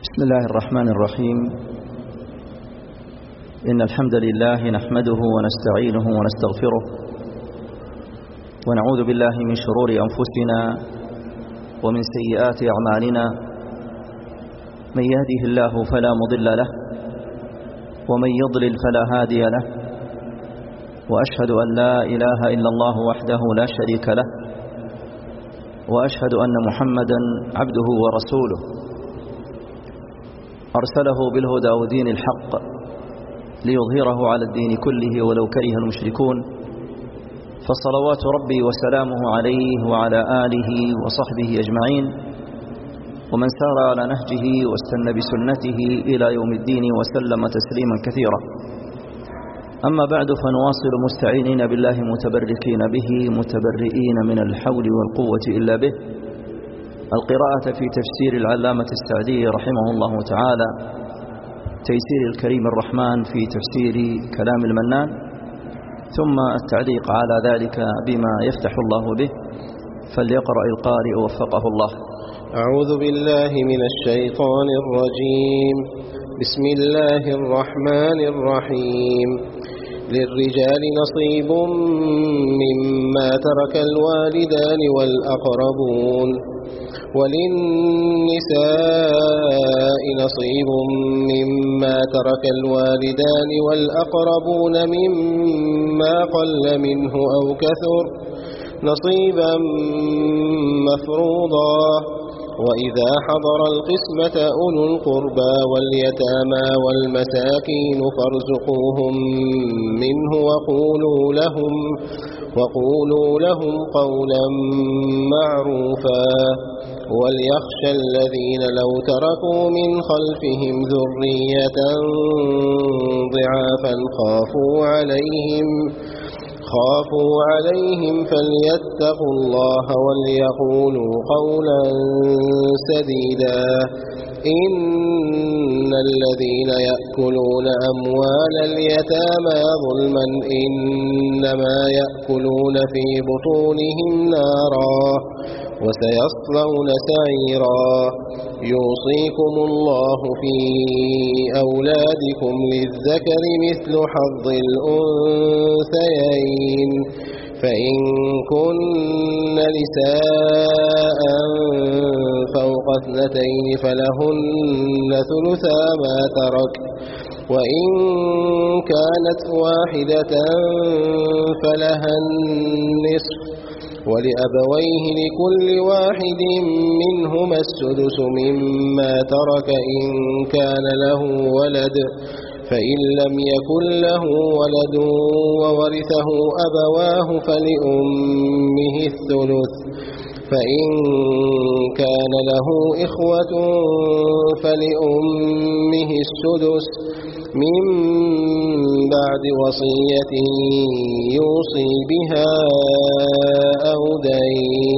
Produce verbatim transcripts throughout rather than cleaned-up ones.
بسم الله الرحمن الرحيم. إن الحمد لله نحمده ونستعينه ونستغفره ونعوذ بالله من شرور أنفسنا ومن سيئات أعمالنا. من يهده الله فلا مضل له ومن يضلل فلا هادي له، وأشهد أن لا إله إلا الله وحده لا شريك له، وأشهد أن محمدا عبده ورسوله أرسله بالهدى ودين الحق ليظهره على الدين كله ولو كره المشركون. فصلوات ربي وسلامه عليه وعلى آله وصحبه أجمعين، ومن سار على نهجه واستنى بسنته إلى يوم الدين وسلم تسليما كثيرا. أما بعد، فنواصل مستعينين بالله متبركين به متبرئين من الحول والقوة إلا به القراءة في تفسير العلامة السعدي رحمه الله تعالى، تيسير الكريم الرحمن في تفسير كلام المنان، ثم التعليق على ذلك بما يفتح الله به. فليقرأ القارئ وفقه الله. أعوذ بالله من الشيطان الرجيم. بسم الله الرحمن الرحيم. للرجال نصيب مما ترك الوالدان والأقربون، وللنساء نصيب مما ترك الوالدان والأقربون مما قل منه أو كثر نصيبا مفروضا. وإذا حضر القسمة أولو القربى واليتامى والمساكين فارزقوهم منه وقولوا لهم, وقولوا لهم قولا معروفا. وليخشى الذين لو تركوا من خلفهم ذرية ضعافا خافوا عليهم خافوا عليهم فليتقوا الله وليقولوا قولا سديدا. إن الذين يأكلون أموال اليتامى ظلما إنما يأكلون في بطونهم نارا وسيصلون سعيرا. يوصيكم الله في أولادكم للذكر مثل حظ الأنثيين، فإن كن نساء فوق اثنتين فلهن ثلثا ما ترك، وإن كانت واحدة فلها النصف، ولأبويه لكل واحد منهما السدس مما ترك إن كان له ولد، فإن لم يكن له ولد وورثه أبواه فلأمه الثلث، فإن كان له إخوة فلأمه السدس من بعد وصية يوصي بها أو دين.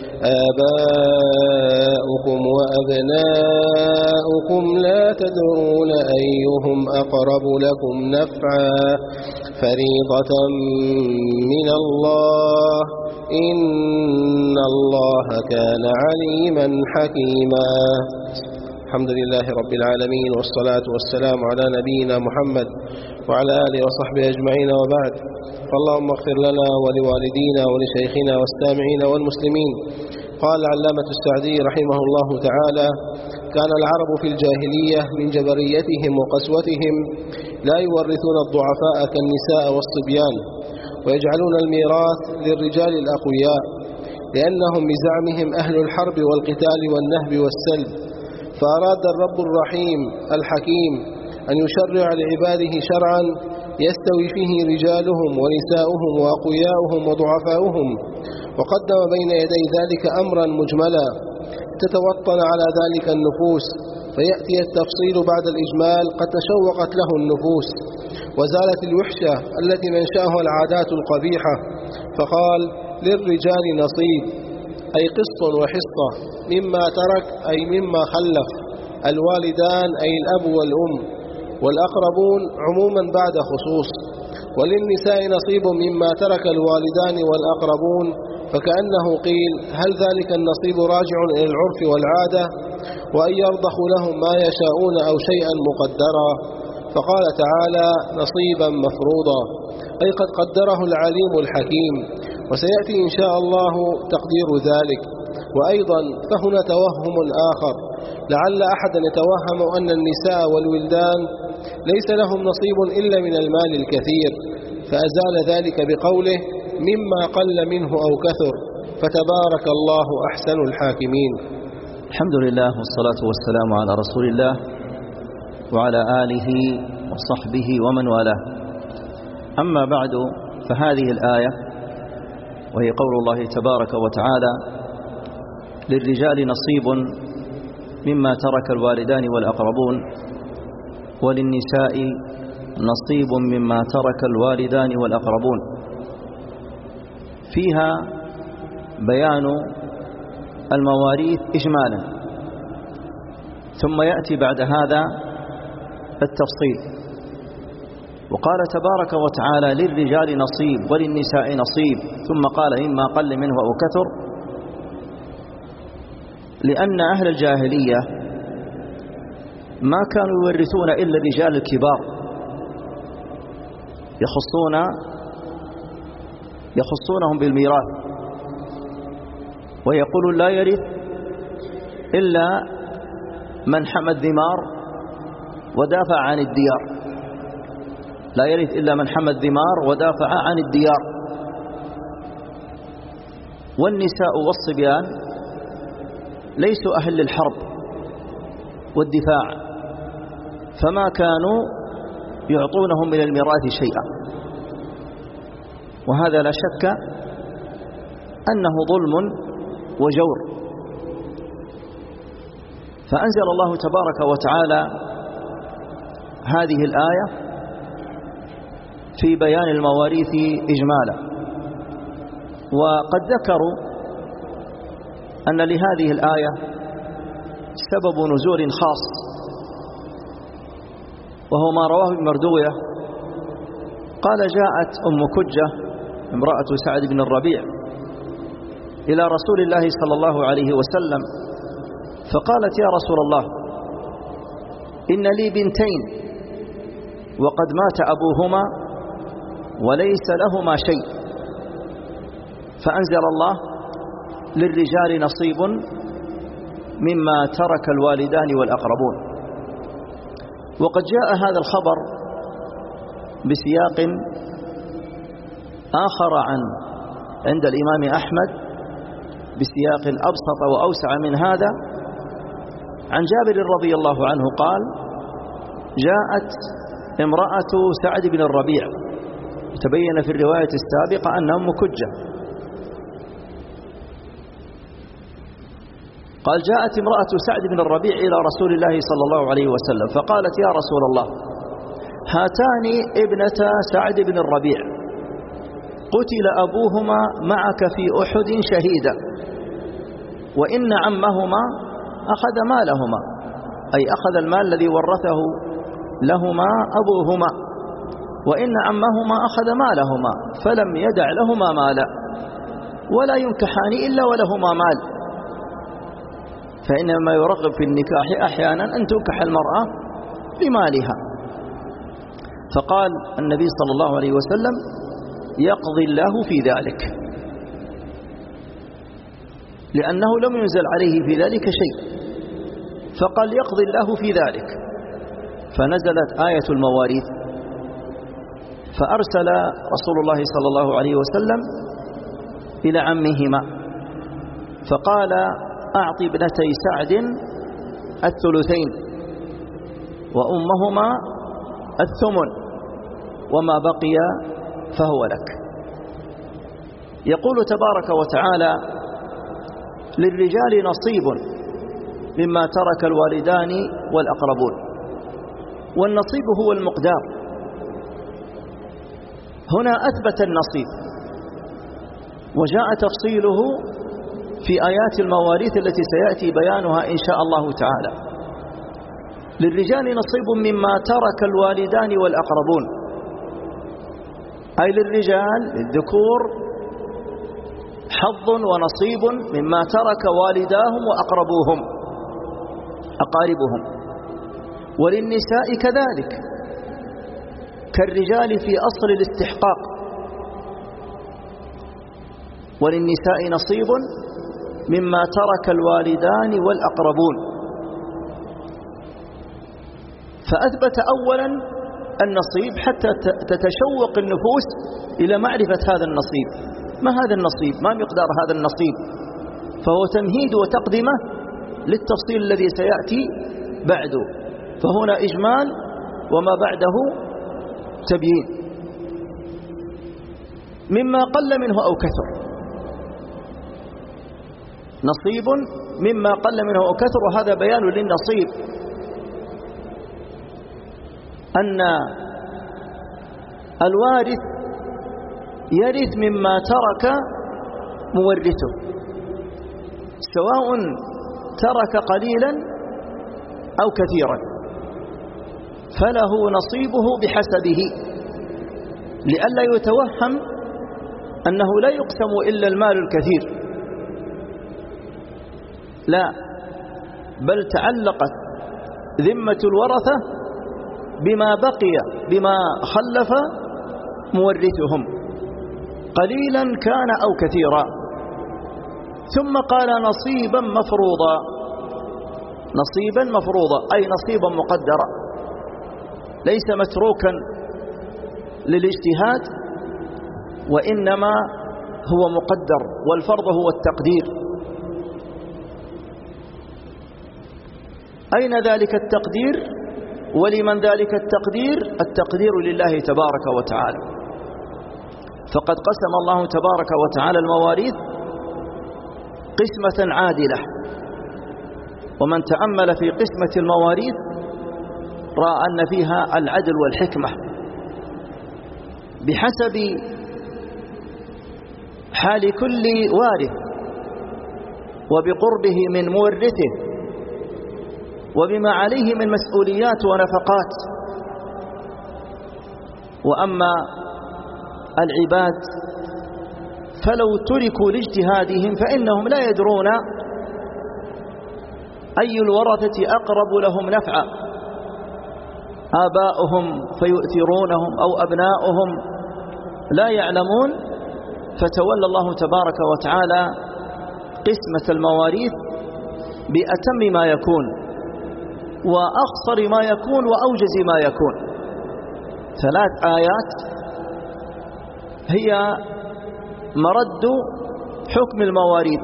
آباؤكم وأبناؤكم لا تدرون أيهم أقرب لكم نفعا فريضة من الله إن الله كان عليما حكيما. الحمد لله رب العالمين، والصلاة والسلام على نبينا محمد وعلى آله وصحبه أجمعين، وبعد. فاللهم اغفر لنا ولوالدينا ولشيخنا والسامعين والمسلمين. قال العلامة السعدي رحمه الله تعالى: كان العرب في الجاهلية من جبريتهم وقسوتهم لا يورثون الضعفاء كالنساء والصبيان، ويجعلون الميراث للرجال الأقوياء، لأنهم بزعمهم أهل الحرب والقتال والنهب والسلب. فأراد الرب الرحيم الحكيم أن يشرع لعباده شرعا يستوي فيه رجالهم ونساؤهم وأقوياؤهم وضعفاؤهم، وقدم بين يدي ذلك أمرا مجملا تتوطن على ذلك النفوس، فيأتي التفصيل بعد الإجمال قد تشوقت له النفوس وزالت الوحشة التي منشأها العادات القبيحة. فقال: للرجال نصيب، أي قسط وحصة مما ترك أي مما خلف، الوالدان أي الأب والأم، والأقربون عموما بعد خصوص. وللنساء نصيب مما ترك الوالدان والأقربون، فكأنه قيل: هل ذلك النصيب راجع إلى العرف والعادة؟ وأن يرضخوا لهم ما يشاءون أو شيئا مقدرا. فقال تعالى نصيبا مفروضا، أي قد قدره العليم الحكيم، وسيأتي إن شاء الله تقدير ذلك. وأيضا فهنا توهم آخر، لعل أحدا يتوهم أن النساء والولدان ليس لهم نصيب إلا من المال الكثير، فأزال ذلك بقوله مما قل منه أو كثر، فتبارك الله أحسن الحاكمين. الحمد لله والصلاة والسلام على رسول الله وعلى آله وصحبه ومن والاه. أما بعد، فهذه الآية وهي قول الله تبارك وتعالى للرجال نصيب مما ترك الوالدان والأقربون وللنساء نصيب مما ترك الوالدان والأقربون، فيها بيان المواريث إجمالا، ثم يأتي بعد هذا التفصيل. وقال تبارك وتعالى للرجال نصيب وللنساء نصيب، ثم قال مما قل منه أو كثر، لأن أهل الجاهلية ما كانوا يورثون إلا الرجال الكبار، يخصون يخصونهم بالميراث، ويقول لا يرث إلا من حمى الذمار ودافع عن الديار، لا يرث إلا من حمى الذمار ودافع عن الديار. والنساء والصبيان ليسوا أهل للحرب والدفاع، فما كانوا يعطونهم من الميراث شيئا، وهذا لا شك أنه ظلم وجور. فأنزل الله تبارك وتعالى هذه الآية في بيان المواريث إجمالا. وقد ذكروا أن لهذه الآية سبب نزول خاص، وهو ما رواه ابن مردوية قال جاءت أم كجة امرأة سعد بن الربيع إلى رسول الله صلى الله عليه وسلم فقالت يا رسول الله إن لي بنتين وقد مات أبوهما وليس لهما شيء، فأنزل الله للرجال نصيب مما ترك الوالدان والأقربون. وقد جاء هذا الخبر بسياق آخر عن عند الإمام أحمد بسياق أبسط وأوسع من هذا، عن جابر رضي الله عنه قال جاءت امرأة سعد بن الربيع، تبين في الرواية السابقة أنها أم كجة، قال جاءت امرأة سعد بن الربيع إلى رسول الله صلى الله عليه وسلم فقالت يا رسول الله هاتان ابنتا سعد بن الربيع قتل أبوهما معك في أحد شهيدا، وإن عمهما أخذ مالهما، أي أخذ المال الذي ورثه لهما أبوهما، وإن عمهما أخذ مالهما فلم يدع لهما مالا، ولا ينكحان إلا ولهما مال، فإنما يرغب في النكاح أحيانا أن تنكح المرأة بمالها. فقال النبي صلى الله عليه وسلم يقضي الله في ذلك، لأنه لم ينزل عليه في ذلك شيء، فقال يقضي الله في ذلك. فنزلت آية المواريث، فأرسل رسول الله صلى الله عليه وسلم إلى عمهما فقال أعطي ابنتي سعد الثلثين وأمهما الثمن وما بقي فهو لك. يقول تبارك وتعالى للرجال نصيب مما ترك الوالدان والأقربون، والنصيب هو المقدار. هنا أثبت النصيب، وجاء تفصيله في آيات المواريث التي سيأتي بيانها إن شاء الله تعالى. للرجال نصيب مما ترك الوالدان والأقربون، أي للرجال الذكور حظ ونصيب مما ترك والداهم وأقربوهم، أقاربهم. وللنساء كذلك كالرجال في أصل الاستحقاق، وللنساء نصيب مما ترك الوالدان والأقربون. فأثبت أولا النصيب حتى تتشوق النفوس إلى معرفة هذا النصيب. ما هذا النصيب؟ ما مقدار هذا النصيب؟ فهو تمهيد وتقدمة للتفصيل الذي سيأتي بعده. فهنا إجمال وما بعده تبيين. مما قل منه أو كثر، نصيب مما قل منه أو كثر، وهذا بيان للنصيب، أن الوارث يرث مما ترك مورثه، سواء ترك قليلا أو كثيرا، فله نصيبه بحسبه، لئلا يتوهم أنه لا يقسم إلا المال الكثير. لا، بل تعلقت ذمة الورثة بما بقي، بما خلف مورثهم، قليلا كان أو كثيرا. ثم قال نصيبا مفروضا، نصيبا مفروضا أي نصيبا مقدرا، ليس متروكا للاجتهاد، وإنما هو مقدر، والفرض هو التقدير. أين ذلك التقدير؟ ولمن ذلك التقدير؟ التقدير لله تبارك وتعالى. فقد قسم الله تبارك وتعالى المواريث قسمة عادلة، ومن تأمل في قسمة المواريث رأى أن فيها العدل والحكمة بحسب حال كل وارث وبقربه من مورثه وبما عليه من مسؤوليات ونفقات. وأما العباد فلو تركوا لاجتهادهم فإنهم لا يدرون أي الورثة أقرب لهم نفعا، آباؤهم فيؤثرونهم أو أبناؤهم، لا يعلمون. فتولى الله تبارك وتعالى قسمة المواريث بأتم ما يكون وأخصر ما يكون وأوجز ما يكون. ثلاث آيات هي مرد حكم المواريث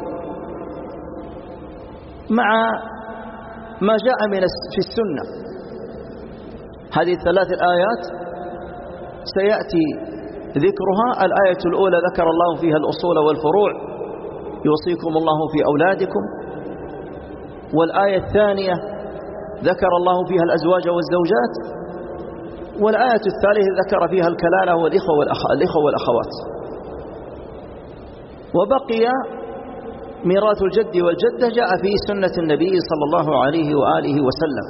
مع ما جاء من في السنة. هذه الثلاث الآيات سيأتي ذكرها. الآية الأولى ذكر الله فيها الأصول والفروع، يوصيكم الله في أولادكم. والآية الثانية ذكر الله فيها الأزواج والزوجات. والآية الثالثة ذكر فيها الكلالة والإخوة والأخ... والأخوات. وبقي ميراث الجد والجدة جاء في سنة النبي صلى الله عليه وآله وسلم.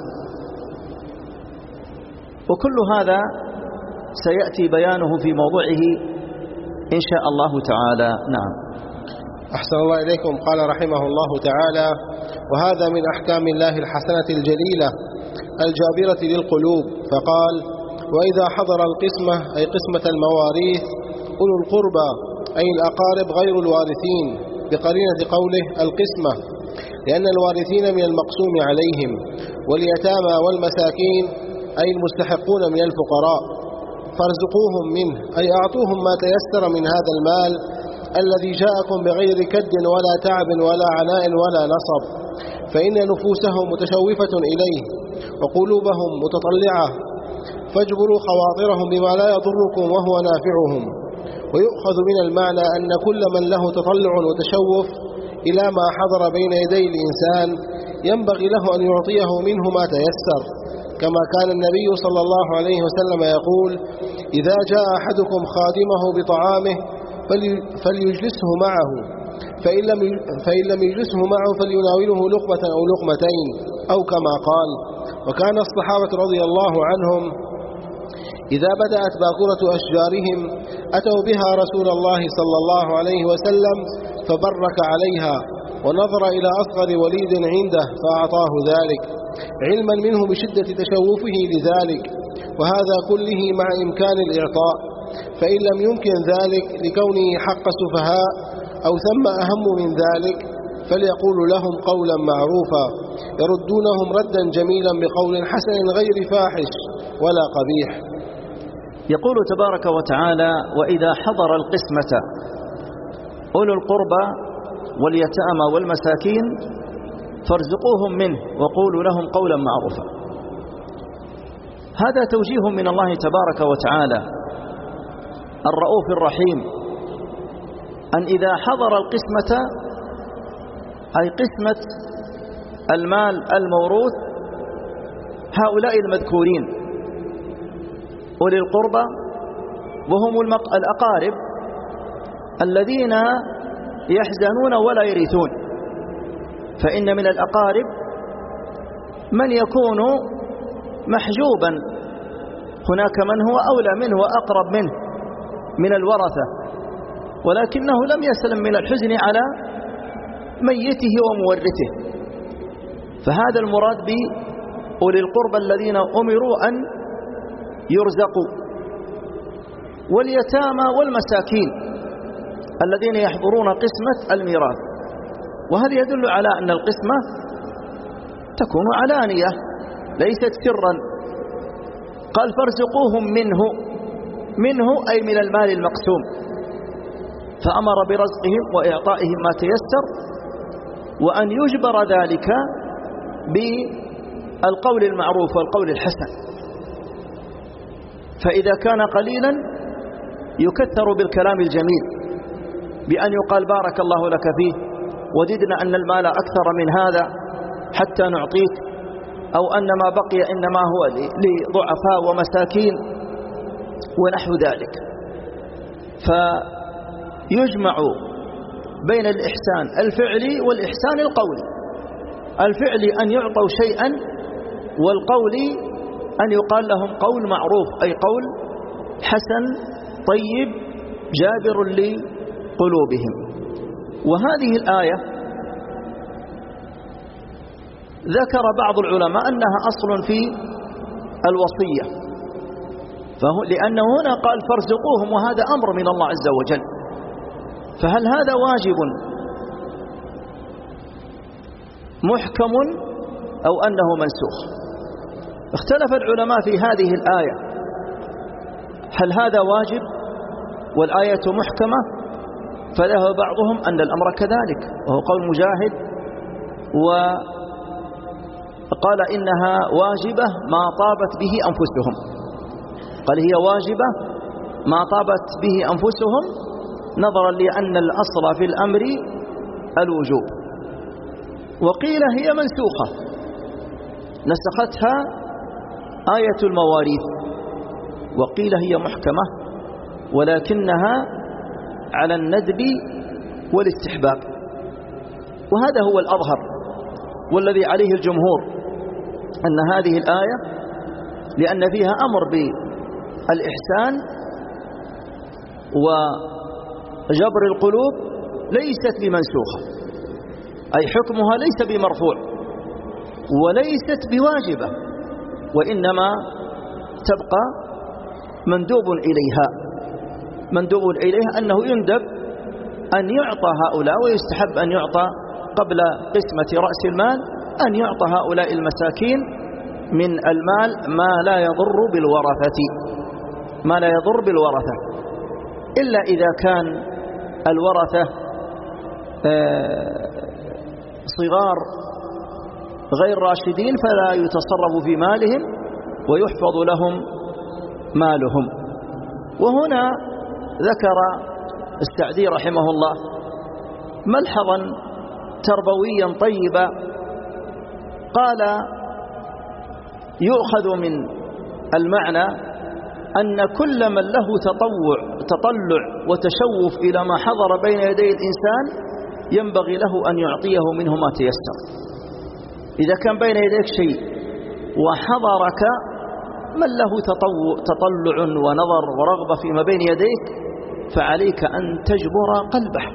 وكل هذا سيأتي بيانه في موضوعه إن شاء الله تعالى. نعم. أحسن الله إليكم. قال رحمه الله تعالى: وهذا من أحكام الله الحسنة الجليلة الجابرة للقلوب. فقال: وإذا حضر القسمة أي قسمة المواريث أولو القربى أي الأقارب غير الوارثين، بقرينة قوله القسمة، لأن الوارثين من المقسوم عليهم، واليتامى والمساكين أي المستحقون من الفقراء، فارزقوهم منه أي أعطوهم ما تيسر من هذا المال الذي جاءكم بغير كد ولا تعب ولا عناء ولا نصب، فإن نفوسهم متشوفة إليه وقلوبهم متطلعة، فاجبروا خواطرهم بما لا يضركم وهو نافعهم. ويؤخذ من المعنى أن كل من له تطلع وتشوف إلى ما حضر بين يدي الإنسان ينبغي له أن يعطيه منه ما تيسر، كما كان النبي صلى الله عليه وسلم يقول: إذا جاء أحدكم خادمه بطعامه فليجلسه معه، فإن لم فإن لم يجلسه معه فليناوله لقمة أو لقمتين، أو كما قال. وكان الصحابة رضي الله عنهم إذا بدأت باكورة أشجارهم أتوا بها رسول الله صلى الله عليه وسلم فبرك عليها، ونظر إلى أصغر وليد عنده فأعطاه ذلك. علما منه بشدة تشوفه لذلك، وهذا كله مع إمكان الإعطاء، فإن لم يمكن ذلك لكونه حق سفهاء أو ثم أهم من ذلك فليقول لهم قولا معروفا يردونهم ردا جميلا بقول حسن غير فاحش ولا قبيح. يقول تبارك وتعالى: وإذا حضر القسمة أولو القربى واليتامى والمساكين فارزقوهم منه وقولوا لهم قولا معروفا. هذا توجيه من الله تبارك وتعالى الرؤوف الرحيم، أن إذا حضر القسمة أي قسمة المال الموروث هؤلاء المذكورين أولي القربى وهم الأقارب الذين يحزنون ولا يرثون، فإن من الأقارب من يكون محجوبا، هناك من هو أولى منه وأقرب منه من الورثة، ولكنه لم يسلم من الحزن على ميته ومورثه، فهذا المراد بأولي القربى الذين أمروا أن يرزقوا، واليتامى والمساكين الذين يحضرون قسمة الميراث. وهذا يدل على أن القسمة تكون علانية ليست سرا. قال: فارزقوهم منه، منه أي من المال المقسوم، فأمر برزقهم وإعطائهم ما تيسر، وأن يجبر ذلك بالقول المعروف والقول الحسن، فإذا كان قليلا يكثر بالكلام الجميل بأن يقال: بارك الله لك فيه، وددنا أن المال أكثر من هذا حتى نعطيك، أو أن ما بقي إنما هو لضعفاء ومساكين ونحو ذلك. فيجمع بين الإحسان الفعلي والإحسان القولي. الفعلي أن يعطوا شيئا، والقولي أن يقال لهم قول معروف، أي قول حسن طيب جابر لقلوبهم. وهذه الآية ذكر بعض العلماء أنها أصل في الوصية، فهو لأنه هنا قال: فارزقوهم، وهذا أمر من الله عز وجل، فهل هذا واجب محكم أو أنه منسوخ؟ اختلف العلماء في هذه الآية، هل هذا واجب والآية محكمة؟ فذهب بعضهم أن الأمر كذلك، وهو قول مجاهد، وقال إنها واجبة ما طابت به أنفسهم. قال هي واجبة ما طابت به أنفسهم، نظرا لأن الأصل في الأمر الوجوب. وقيل هي منسوخة، نسختها آية المواريث. وقيل هي محكمة ولكنها على الندب والاستحباب، وهذا هو الأظهر والذي عليه الجمهور، أن هذه الآية لأن فيها أمر بالإحسان وجبر القلوب ليست بمنسوخة، أي حكمها ليس بمرفوع وليست بواجبة، وإنما تبقى مندوب إليها. مندوب إليها أنه يندب أن يعطى هؤلاء، ويستحب أن يعطى قبل قسمة رأس المال أن يعطى هؤلاء المساكين من المال ما لا يضر بالورثة، ما لا يضر بالورثة، إلا إذا كان الورثة صغار غير راشدين فلا يتصرف في مالهم ويحفظ لهم مالهم. وهنا ذكر السعدي رحمه الله ملحظا تربويا طيبا، قال: يؤخذ من المعنى أن كل من له تطوع تطلع وتشوف إلى ما حضر بين يدي الإنسان ينبغي له أن يعطيه منه ما تيسر. إذا كان بين يديك شيء وحضرك من له تطلع ونظر ورغبة فيما بين يديك، فعليك أن تجبر قلبه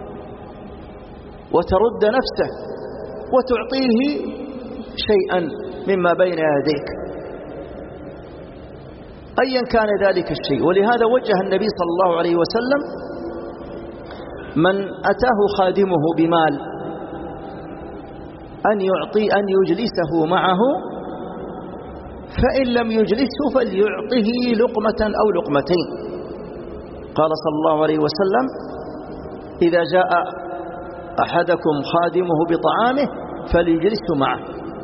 وترد نفسه وتعطيه شيئا مما بين يديك أيا كان ذلك الشيء. ولهذا وجه النبي صلى الله عليه وسلم من أتاه خادمه بمال أن يعطي أن يجلسه معه، فإن لم يجلسه فليعطه لقمة أو لقمتين. قال صلى الله عليه وسلم: إذا جاء أحدكم خادمه بطعامه فليجلسه معه،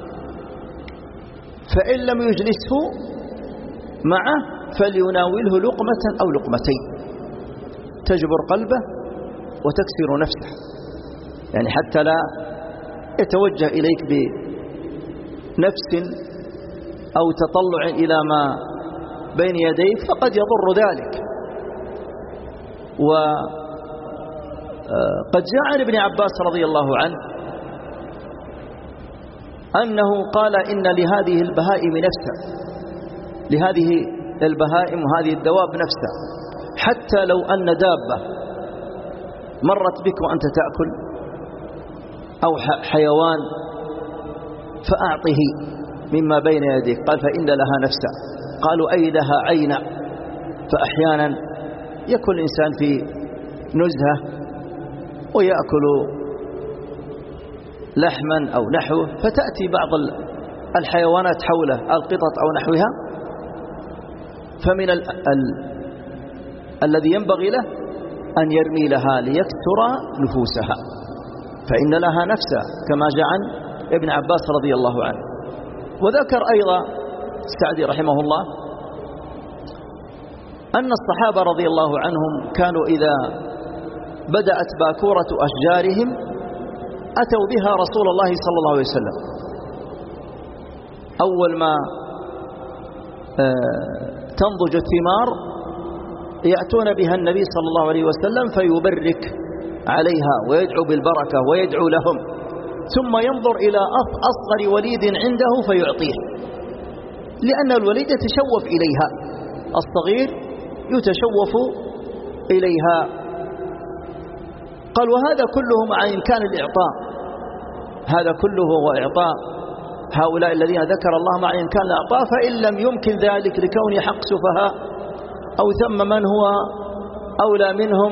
فإن لم يجلسه معه فليناوله لقمة أو لقمتين تجبر قلبه وتكسر نفسه، يعني حتى لا يتوجه إليك بنفس أو تطلع إلى ما بين يديك فقد يضر ذلك. وقد جاء عن ابن عباس رضي الله عنه أنه قال: إن لهذه البهائم نفسا، لهذه البهائم وهذه الدواب نفسا، حتى لو أن دابة مرت بك وأنت تأكل أو حيوان فأعطه مما بين يديك. قال: فإن لها نفسا. قالوا: أي لها عين؟ فأحيانا يكون الإنسان في نزهة ويأكل لحما أو نحوه، فتأتي بعض الحيوانات حوله، القطط أو نحوها، فمن ال ال الذي ينبغي له أن يرمي لها ليكثر نفوسها، فإن لها نفسا، كما جاء عن ابن عباس رضي الله عنه. وذكر أيضا السعدي رحمه الله أن الصحابة رضي الله عنهم كانوا إذا بدأت باكورة أشجارهم أتوا بها رسول الله صلى الله عليه وسلم. أول ما تنضج الثمار يأتون بها النبي صلى الله عليه وسلم فيبرك عليها ويدعو بالبركة ويدعو لهم، ثم ينظر إلى أصغر وليد عنده فيعطيه، لأن الوليد يتشوف إليها، الصغير يتشوف إليها. قال: وهذا كله مع إمكان الإعطاء، هذا كله هو إعطاء هؤلاء الذين ذكر الله مع إمكان الإعطاء. فإن لم يمكن ذلك لكون حق سفهاء أو ثم من هو أولى منهم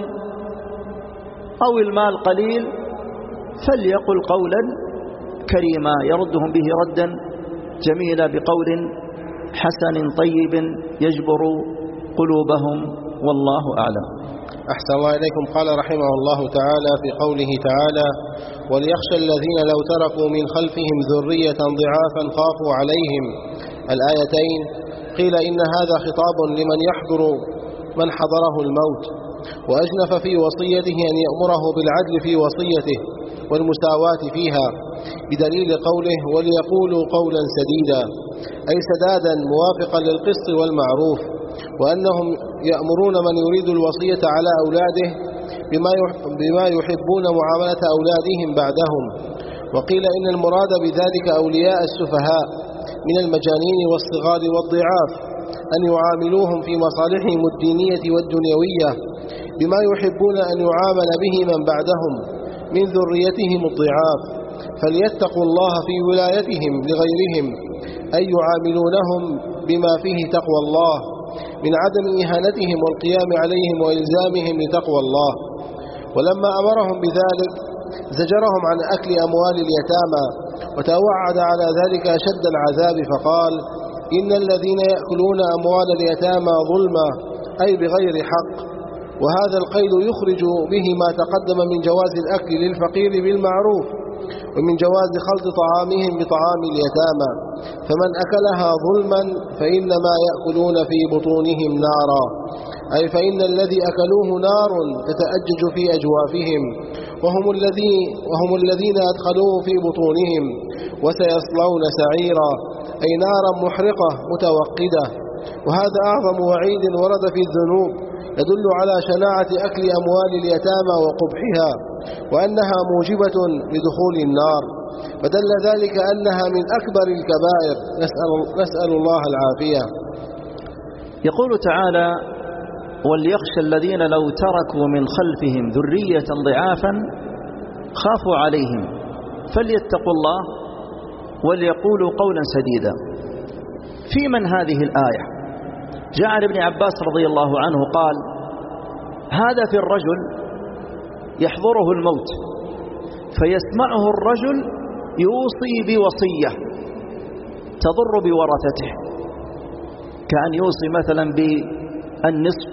أو المال قليل فليقل قولا كريما يردهم به ردا جميلا بقول حسن طيب يجبر قلوبهم، والله أعلم. أحسن الله إليكم. قال رحمه الله تعالى في قوله تعالى: وليخشى الذين لو تركوا من خلفهم ذرية ضعافا خافوا عليهم، الآيتين. قيل إن هذا خطاب لمن يحضر من حضره الموت، وأجنف في وصيته أن يأمره بالعدل في وصيته والمساواة فيها، بدليل قوله: وليقولوا قولا سديدا، أي سدادا موافقا للقسط والمعروف، وأنهم يأمرون من يريد الوصية على أولاده بما يحبون معاملة أولادهم بعدهم. وقيل إن المراد بذلك أولياء السفهاء من المجانين والصغار والضعاف، أن يعاملوهم في مصالحهم الدينية والدنيوية بما يحبون أن يعامل به من بعدهم من ذريتهم الضعاف، فليتقوا الله في ولايتهم لغيرهم، أي يعاملونهم بما فيه تقوى الله من عدم إهانتهم والقيام عليهم وإلزامهم لتقوى الله. ولما أمرهم بذلك زجرهم عن أكل أموال اليتامى، وتوعد على ذلك أشد العذاب، فقال: إن الذين يأكلون أموال اليتامى ظلما، أي بغير حق. وهذا القيد يخرج به ما تقدم من جواز الأكل للفقير بالمعروف، ومن جواز خلط طعامهم بطعام اليتامى، فمن أكلها ظلما فإنما يأكلون في بطونهم نارا، أي فإن الذي أكلوه نار تتأجج في أجوافهم، وهم, الذي وهم الذين أدخلوه في بطونهم، وسيصلون سعيرا، أي نارا محرقة متوقدة. وهذا أعظم وعيد ورد في الذنوب، يدل على شناعة أكل أموال اليتامى وقبحها، وأنها موجبة لدخول النار، فدل ذلك أنها من أكبر الكبائر، نسأل, نسأل الله العافية. يقول تعالى: وليخشى الذين لو تركوا من خلفهم ذرية ضعافا خافوا عليهم فليتقوا الله وليقولوا قولا سديدا. في من هذه الآية؟ جاء عن ابن عباس رضي الله عنه قال: هذا في الرجل يحضره الموت فيسمعه الرجل يوصي بوصية تضر بورثته، كأن يوصي مثلا بالنصف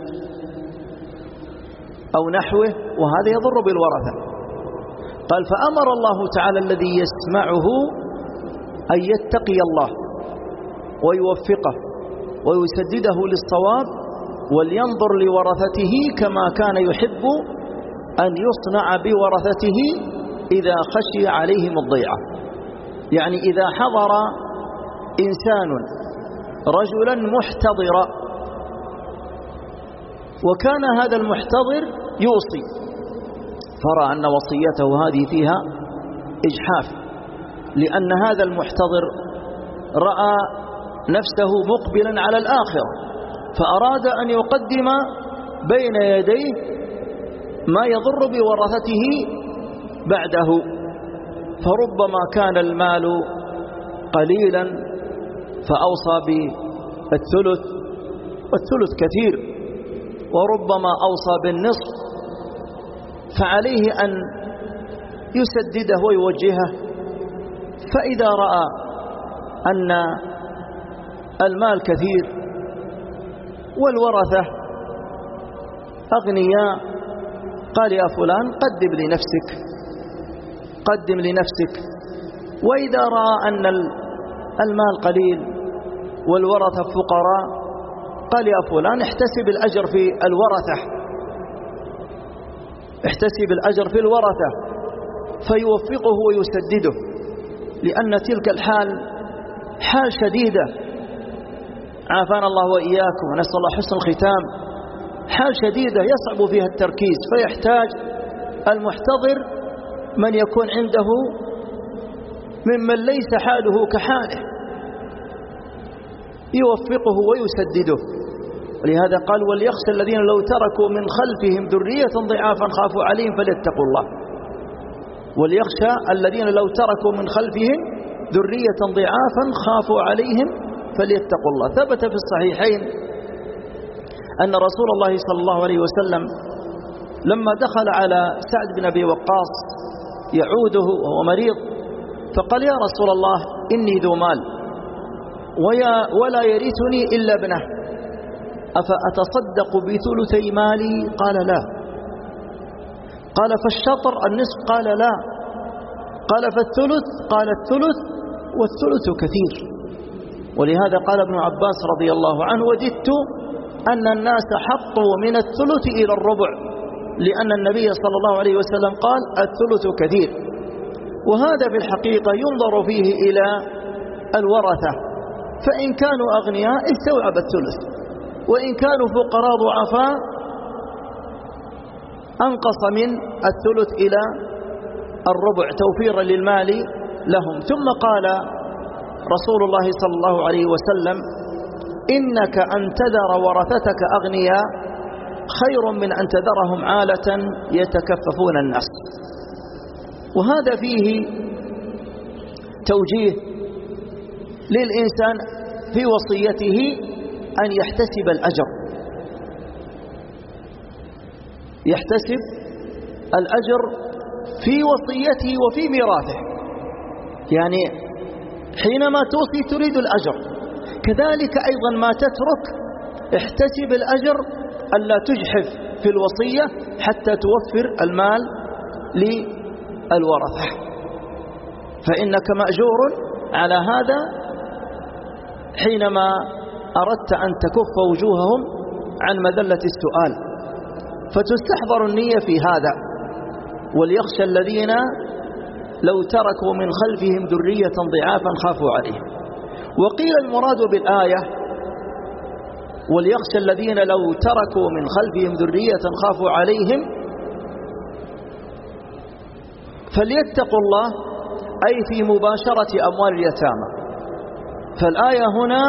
أو نحوه، وهذا يضر بالورثة. قال: فأمر الله تعالى الذي يسمعه أن يتقي الله ويوفقه ويسدده للصواب ولينظر لورثته كما كان يحب أن يصنع بورثته إذا خشي عليهم الضيعة. يعني إذا حضر إنسان رجلا محتضرا وكان هذا المحتضر يوصي، فرأى أن وصيته هذه فيها إجحاف، لأن هذا المحتضر رأى نفسه مقبلا على الآخرة، فأراد أن يقدم بين يديه ما يضر بورثته بعده، فربما كان المال قليلا فأوصى بالثلث، والثلث كثير، وربما أوصى بالنصف، فعليه أن يسدده ويوجهه. فإذا رأى أن المال كثير والورثة أغنياء قال: يا فلان قدم لنفسك قدم لنفسك. وإذا رأى أن المال قليل والورثة فقراء قال: يا فلان احتسب الأجر في الورثة احتسب الأجر في الورثة، فيوفقه ويسدده، لأن تلك الحال حال شديدة، عافانا الله وإياكم ونسأل الله حسن الختام، حال شديدة يصعب فيها التركيز، فيحتاج المحتضر من يكون عنده ممن ليس حاله كحاله يوفقه ويسدده. ولهذا قال: وليخشى الذين لو تركوا من خلفهم ذرية ضعافا خافوا عليهم فليتقوا الله. وليخشى الذين لو تركوا من خلفهم ذرية ضعافا خافوا عليهم فليتقوا الله. ثبت في الصحيحين أن رسول الله صلى الله عليه وسلم لما دخل على سعد بن أبي وقاص يعوده وهو مريض، فقال: يا رسول الله إني ذو مال ويا ولا يرثني إلا ابنه، أفأتصدق بثلثي مالي؟ قال: لا. قال: فالشطر النصف؟ قال: لا. قال: فالثلث؟ قال: الثلث والثلث كثير. ولهذا قال ابن عباس رضي الله عنه: وجدت أن الناس حطوا من الثلث إلى الربع، لأن النبي صلى الله عليه وسلم قال: الثلث كثير. وهذا في الحقيقة ينظر فيه إلى الورثة، فإن كانوا أغنياء استوعب الثلث، وإن كانوا فقراء ضعفاء أنقص من الثلث إلى الربع توفيرا للمال لهم. ثم قال رسول الله صلى الله عليه وسلم: إنك أن تذر ورثتك أغنياء خير من أن تذرهم عالة يتكففون الناس. وهذا فيه توجيه للإنسان في وصيته أن يحتسب الأجر، يحتسب الأجر في وصيته وفي ميراثه. يعني حينما توصي تريد الأجر، كذلك أيضا ما تترك احتسب الأجر، ألا تجحف في الوصية حتى توفر المال للورثة، فإنك مأجور على هذا حينما أردت أن تكف وجوههم عن مذلة السؤال، فتستحضر النية في هذا. وليخشى الذين لو تركوا من خلفهم ذرية ضعافا خافوا عليهم. وقيل المراد بالآية: وليخشى الذين لو تركوا من خلفهم ذرية خافوا عليهم فليتقوا الله، أي في مباشرة أموال اليتامى. فالآية هنا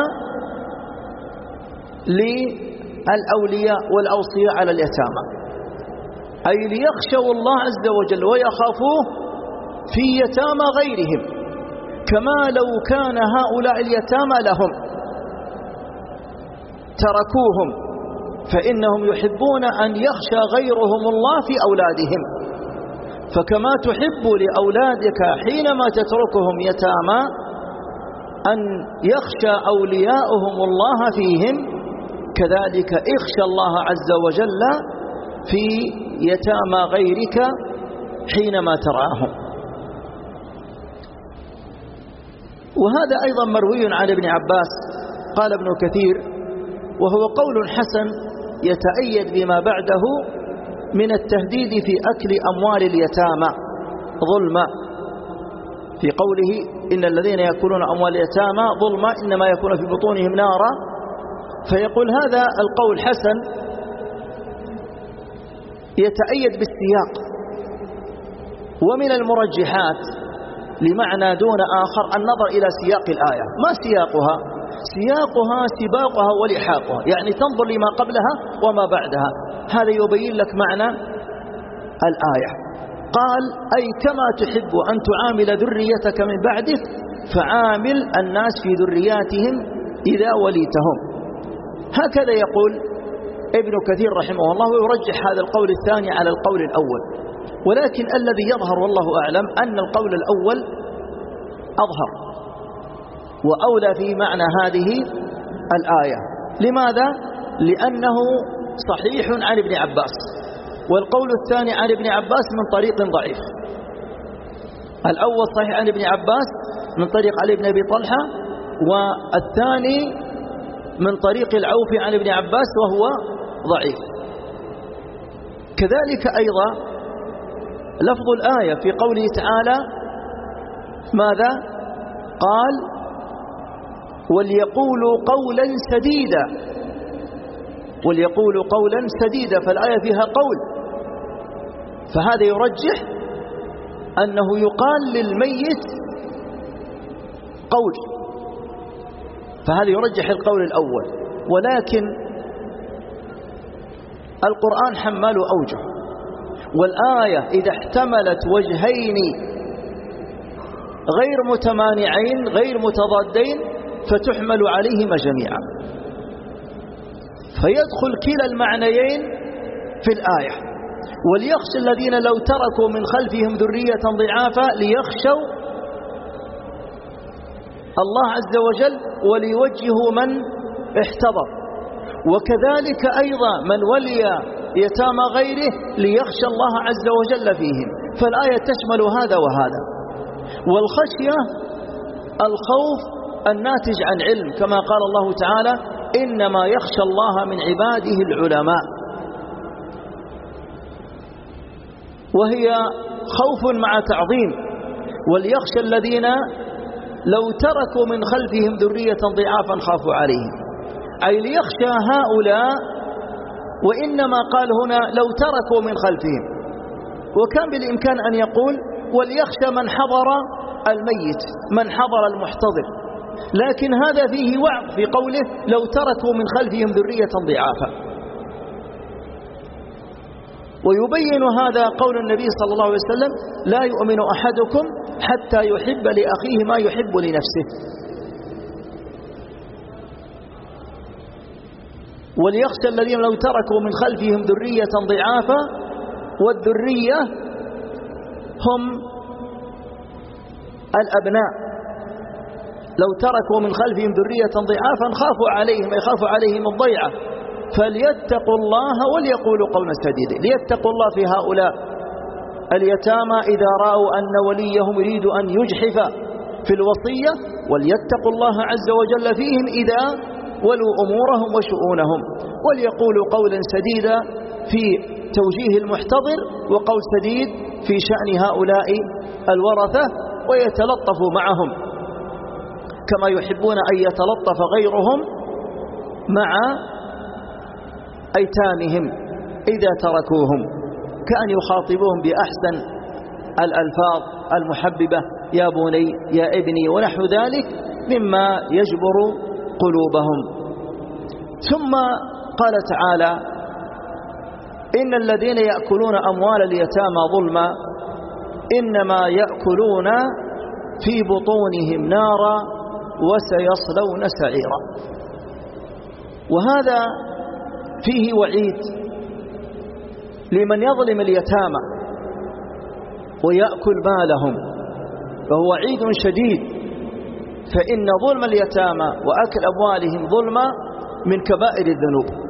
للأولياء والأوصياء على اليتامى، أي ليخشوا الله عز وجل ويخافوه في يتامى غيرهم، كما لو كان هؤلاء اليتامى لهم تركوهم، فإنهم يحبون أن يخشى غيرهم الله في أولادهم. فكما تحب لأولادك حينما تتركهم يتامى أن يخشى أولياؤهم الله فيهم، كذلك اخشى الله عز وجل في يتامى غيرك حينما تراهم. وهذا أيضا مروي عن ابن عباس. قال ابن كثير: وهو قول حسن يتأيد بما بعده من التهديد في أكل أموال اليتامى ظلما، في قوله: إن الذين يأكلون أموال اليتامى ظلما إنما يكون في بطونهم نارا. فيقول هذا القول حسن يتأيد بالسياق، ومن المرجحات لمعنى دون آخر النظر إلى سياق الآية. ما سياقها؟ سياقها سباقها ولحاقها، يعني تنظر لما قبلها وما بعدها. هذا يبين لك معنى الآية. قال: أي كما تحب أن تعامل ذريتك من بعدك فعامل الناس في ذرياتهم إذا وليتهم. هكذا يقول ابن كثير رحمه الله، ويرجح هذا القول الثاني على القول الأول. ولكن الذي يظهر والله أعلم أن القول الأول أظهر وأولى في معنى هذه الآية. لماذا؟ لأنه صحيح عن ابن عباس، والقول الثاني عن ابن عباس من طريق ضعيف. الأول صحيح عن ابن عباس من طريق علي بن أبي طلحة، والثاني من طريق العوفي عن ابن عباس وهو ضعيف. كذلك أيضا لفظ الآية في قوله تعالى ماذا؟ قال: وليقولوا قولا سديدا، وليقولوا قولا سديدا، فالآية فيها قول، فهذا يرجح أنه يقال للميت قول، فهذا يرجح القول الأول. ولكن القرآن حمال أوجه، والآية إذا احتملت وجهين غير متمانعين غير متضادين فتحمل عليهما جميعا، فيدخل كلا المعنيين في الآية. وليخشى الذين لو تركوا من خلفهم ذرية ضعافا ليخشوا الله عز وجل وليوجهوا من احتضر، وكذلك أيضا من ولي يتامى غيره ليخشى الله عز وجل فيهم. فالآية تشمل هذا وهذا. والخشية الخوف الناتج عن علم، كما قال الله تعالى: إنما يخشى الله من عباده العلماء، وهي خوف مع تعظيم. وليخشى الذين لو تركوا من خلفهم ذرية ضعافا خافوا عليهم، أي ليخشى هؤلاء. وإنما قال هنا لو تركوا من خلفهم، وكان بالإمكان أن يقول وليخشى من حضر الميت، من حضر المحتضر، لكن هذا فيه وعظ في قوله لو تركوا من خلفهم ذرية ضعافا. ويبين هذا قول النبي صلى الله عليه وسلم: لا يؤمن أحدكم حتى يحب لأخيه ما يحب لنفسه. وليخشى الذين لو تركوا من خلفهم ذرية ضعافا، والذرية هم الأبناء. لو تركوا من خلفهم ذرية ضعافا خافوا عليهم، يخافوا عليهم الضيعة، فليتقوا الله وليقولوا قولا سديدا. ليتقوا الله في هؤلاء اليتامى إذا رأوا أن وليهم يريد أن يجحف في الوصية، وليتقوا الله عز وجل فيهم إذا ولوا أمورهم وشؤونهم، وليقولوا قولا سديدا في توجيه المحتضر، وقول سديد في شأن هؤلاء الورثة، ويتلطفوا معهم كما يحبون أن يتلطف غيرهم مع أيتامهم إذا تركوهم، كأن يخاطبوهم بأحسن الألفاظ المحببة: يا بني، يا ابني، ونحو ذلك مما يجبر قلوبهم. ثم قال تعالى: إن الذين يأكلون أموال اليتامى ظلما إنما يأكلون في بطونهم نارا وسيصلون سعيرا. وهذا فيه وعيد لمن يظلم اليتامى ويأكل مالهم، فهو وعيد شديد، فإن ظلم اليتامى وأكل أموالهم ظلما من كبائر الذنوب.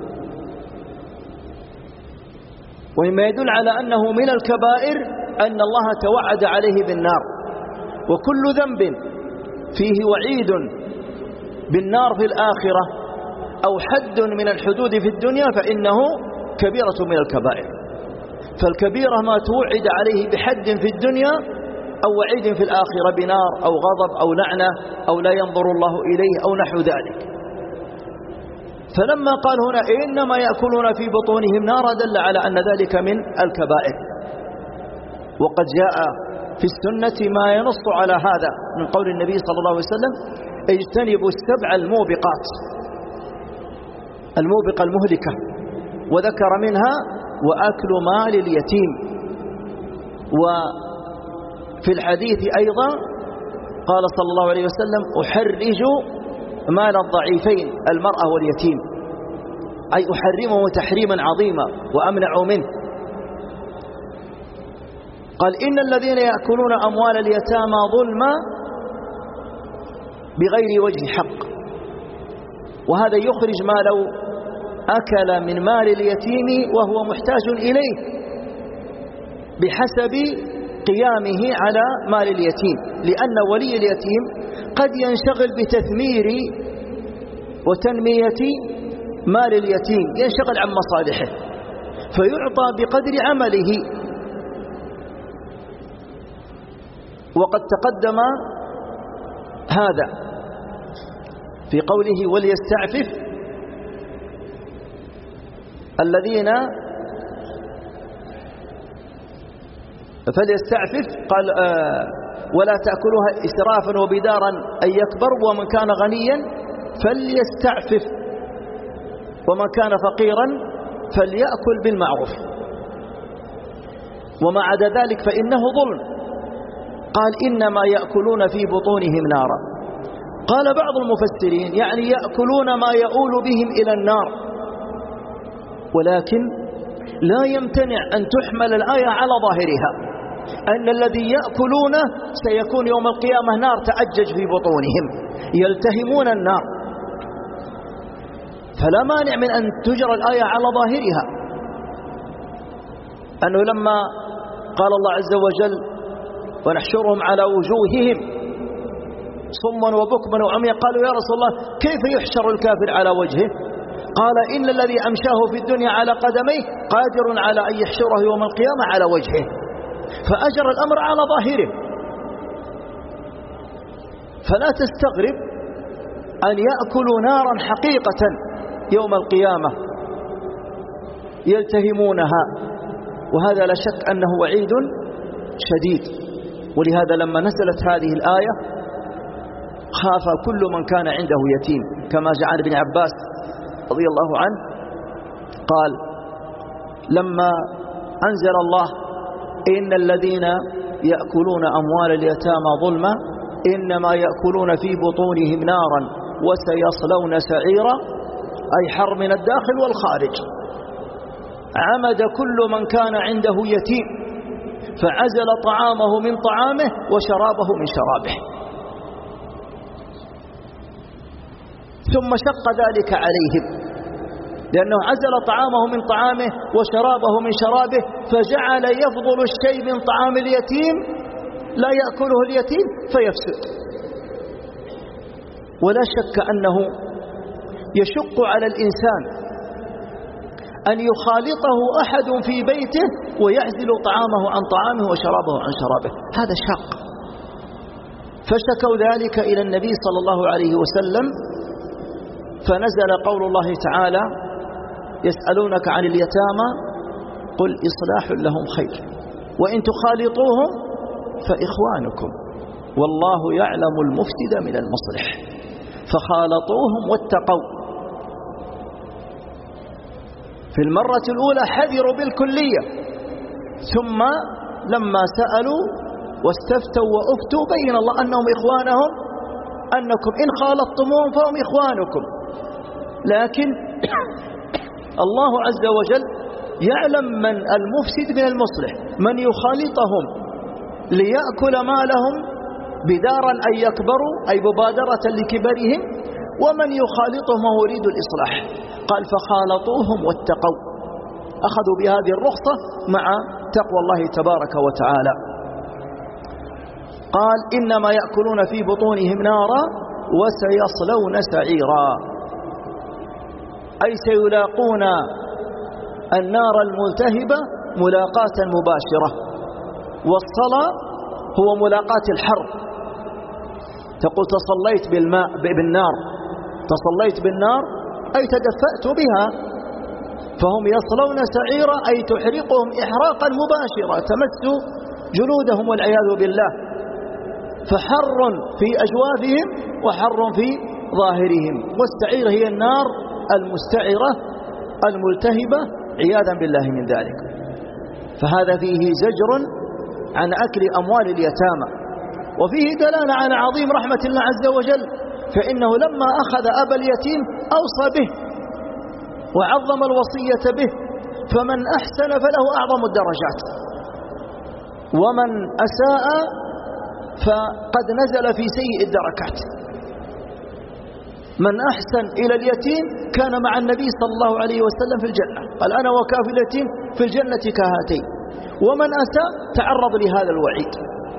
ومما يدل على أنه من الكبائر أن الله توعد عليه بالنار، وكل ذنب فيه وعيد بالنار في الآخرة أو حد من الحدود في الدنيا فإنه كبيرة من الكبائر. فالكبيرة ما توعد عليه بحد في الدنيا أو وعيد في الآخرة بنار أو غضب أو لعنة أو لا ينظر الله إليه أو نحو ذلك. فلما قال هنا إنما يأكلون في بطونهم نارا دل على أن ذلك من الكبائر. وقد جاء في السنة ما ينص على هذا من قول النبي صلى الله عليه وسلم: اجتنبوا السبع الموبقات، الموبقة المهلكة، وذكر منها وأكل مال اليتيم. وفي الحديث أيضا قال صلى الله عليه وسلم: أحرج مال الضعيفين المرأة واليتيم، أي أحرمه تحريما عظيما وأمنع منه. قال: إن الذين يأكلون أموال اليتامى ظلما بغير وجه حق. وهذا يخرج ما لو أكل من مال اليتيم وهو محتاج إليه بحسب قيامه على مال اليتيم، لأن ولي اليتيم قد ينشغل بتثمير وتنمية مال اليتيم، ينشغل عن مصالحه فيعطى بقدر عمله. وقد تقدم هذا في قوله: وليستعفف الذين فليستعفف، قال آه ولا تأكلوها إسرافا وبدارا أن يكبر، ومن كان غنيا فليستعفف، ومن كان فقيرا فليأكل بالمعروف، وما عدا ذلك فإنه ظلم. قال: إنما يأكلون في بطونهم نارا. قال بعض المفسرين يعني يأكلون ما يؤول بهم إلى النار، ولكن لا يمتنع أن تحمل الآية على ظاهرها، أن الذي يأكلونه سيكون يوم القيامة نار تأجج في بطونهم يلتهمون النار، فلا مانع من أن تجرى الآية على ظاهرها، أنه لما قال الله عز وجل: ونحشرهم على وجوههم صما وبكما وعميا، قالوا: يا رسول الله كيف يحشر الكافر على وجهه؟ قال: إن الذي أمشاه في الدنيا على قدميه قادر على أن يحشره يوم القيامة على وجهه، فأجر الأمر على ظاهره. فلا تستغرب أن يأكلوا نارا حقيقة يوم القيامة يلتهمونها، وهذا لا شك أنه وعيد شديد. ولهذا لما نزلت هذه الآية خاف كل من كان عنده يتيم، كما جاء عن ابن عباس رضي الله عنه قال: لما أنزل الله إن الذين يأكلون أموال اليتامى ظلما إنما يأكلون في بطونهم نارا وسيصلون سعيرا، أي حر من الداخل والخارج، عمد كل من كان عنده يتيم فعزل طعامه من طعامه وشرابه من شرابه، ثم شق ذلك عليهم، لأنه عزل طعامه من طعامه وشرابه من شرابه، فجعل يفضل الشيء من طعام اليتيم لا يأكله اليتيم فيفسد. ولا شك أنه يشق على الإنسان أن يخالطه أحد في بيته ويعزل طعامه عن طعامه وشرابه عن شرابه، هذا شاق. فاشتكوا ذلك إلى النبي صلى الله عليه وسلم، فنزل قول الله تعالى: يسألونك عن اليتامى قل إصلاح لهم خير وإن تخالطوهم فإخوانكم والله يعلم المفسد من المصلح، فخالطوهم واتقوا. في المرة الأولى حذروا بالكلية، ثم لما سألوا واستفتوا وأفتوا بين الله أنهم إخوانهم، أنكم إن خالطتموهم فهم إخوانكم. لكن الله عز وجل يعلم من المفسد من المصلح، من يخالطهم ليأكل مالهم بدارا أن يكبروا أي مبادرة لكبرهم، ومن يخالطهم وهو يريد الإصلاح. قال فخالطوهم واتقوا، أخذوا بهذه الرخصة مع تقوى الله تبارك وتعالى. قال إنما يأكلون في بطونهم نارا وسيصلون سعيرا، أي سيلاقون النار الملتهبة ملاقاة مباشرة. والصلاة هو ملاقاة الحرب، تقول تصليت بالماء بالنار، تصليت بالنار أي تدفأت بها، فهم يصلون سعيرا أي تحرقهم إحراقا مباشرا، تمس جلودهم والعياذ بالله، فحر في أجوافهم وحر في ظاهرهم. والسعير هي النار المستعرة الملتهبة عياذا بالله من ذلك. فهذا فيه زجر عن أكل أموال اليتامى، وفيه دلالة على عظيم رحمة الله عز وجل، فإنه لما أخذ أبا اليتيم أوصى به وعظم الوصية به، فمن أحسن فله أعظم الدرجات، ومن أساء فقد نزل في سيء الدركات. من أحسن إلى اليتيم كان مع النبي صلى الله عليه وسلم في الجنة، قال أنا وكافل اليتيم في الجنة كهاتين، ومن أساء تعرض لهذا الوعيد.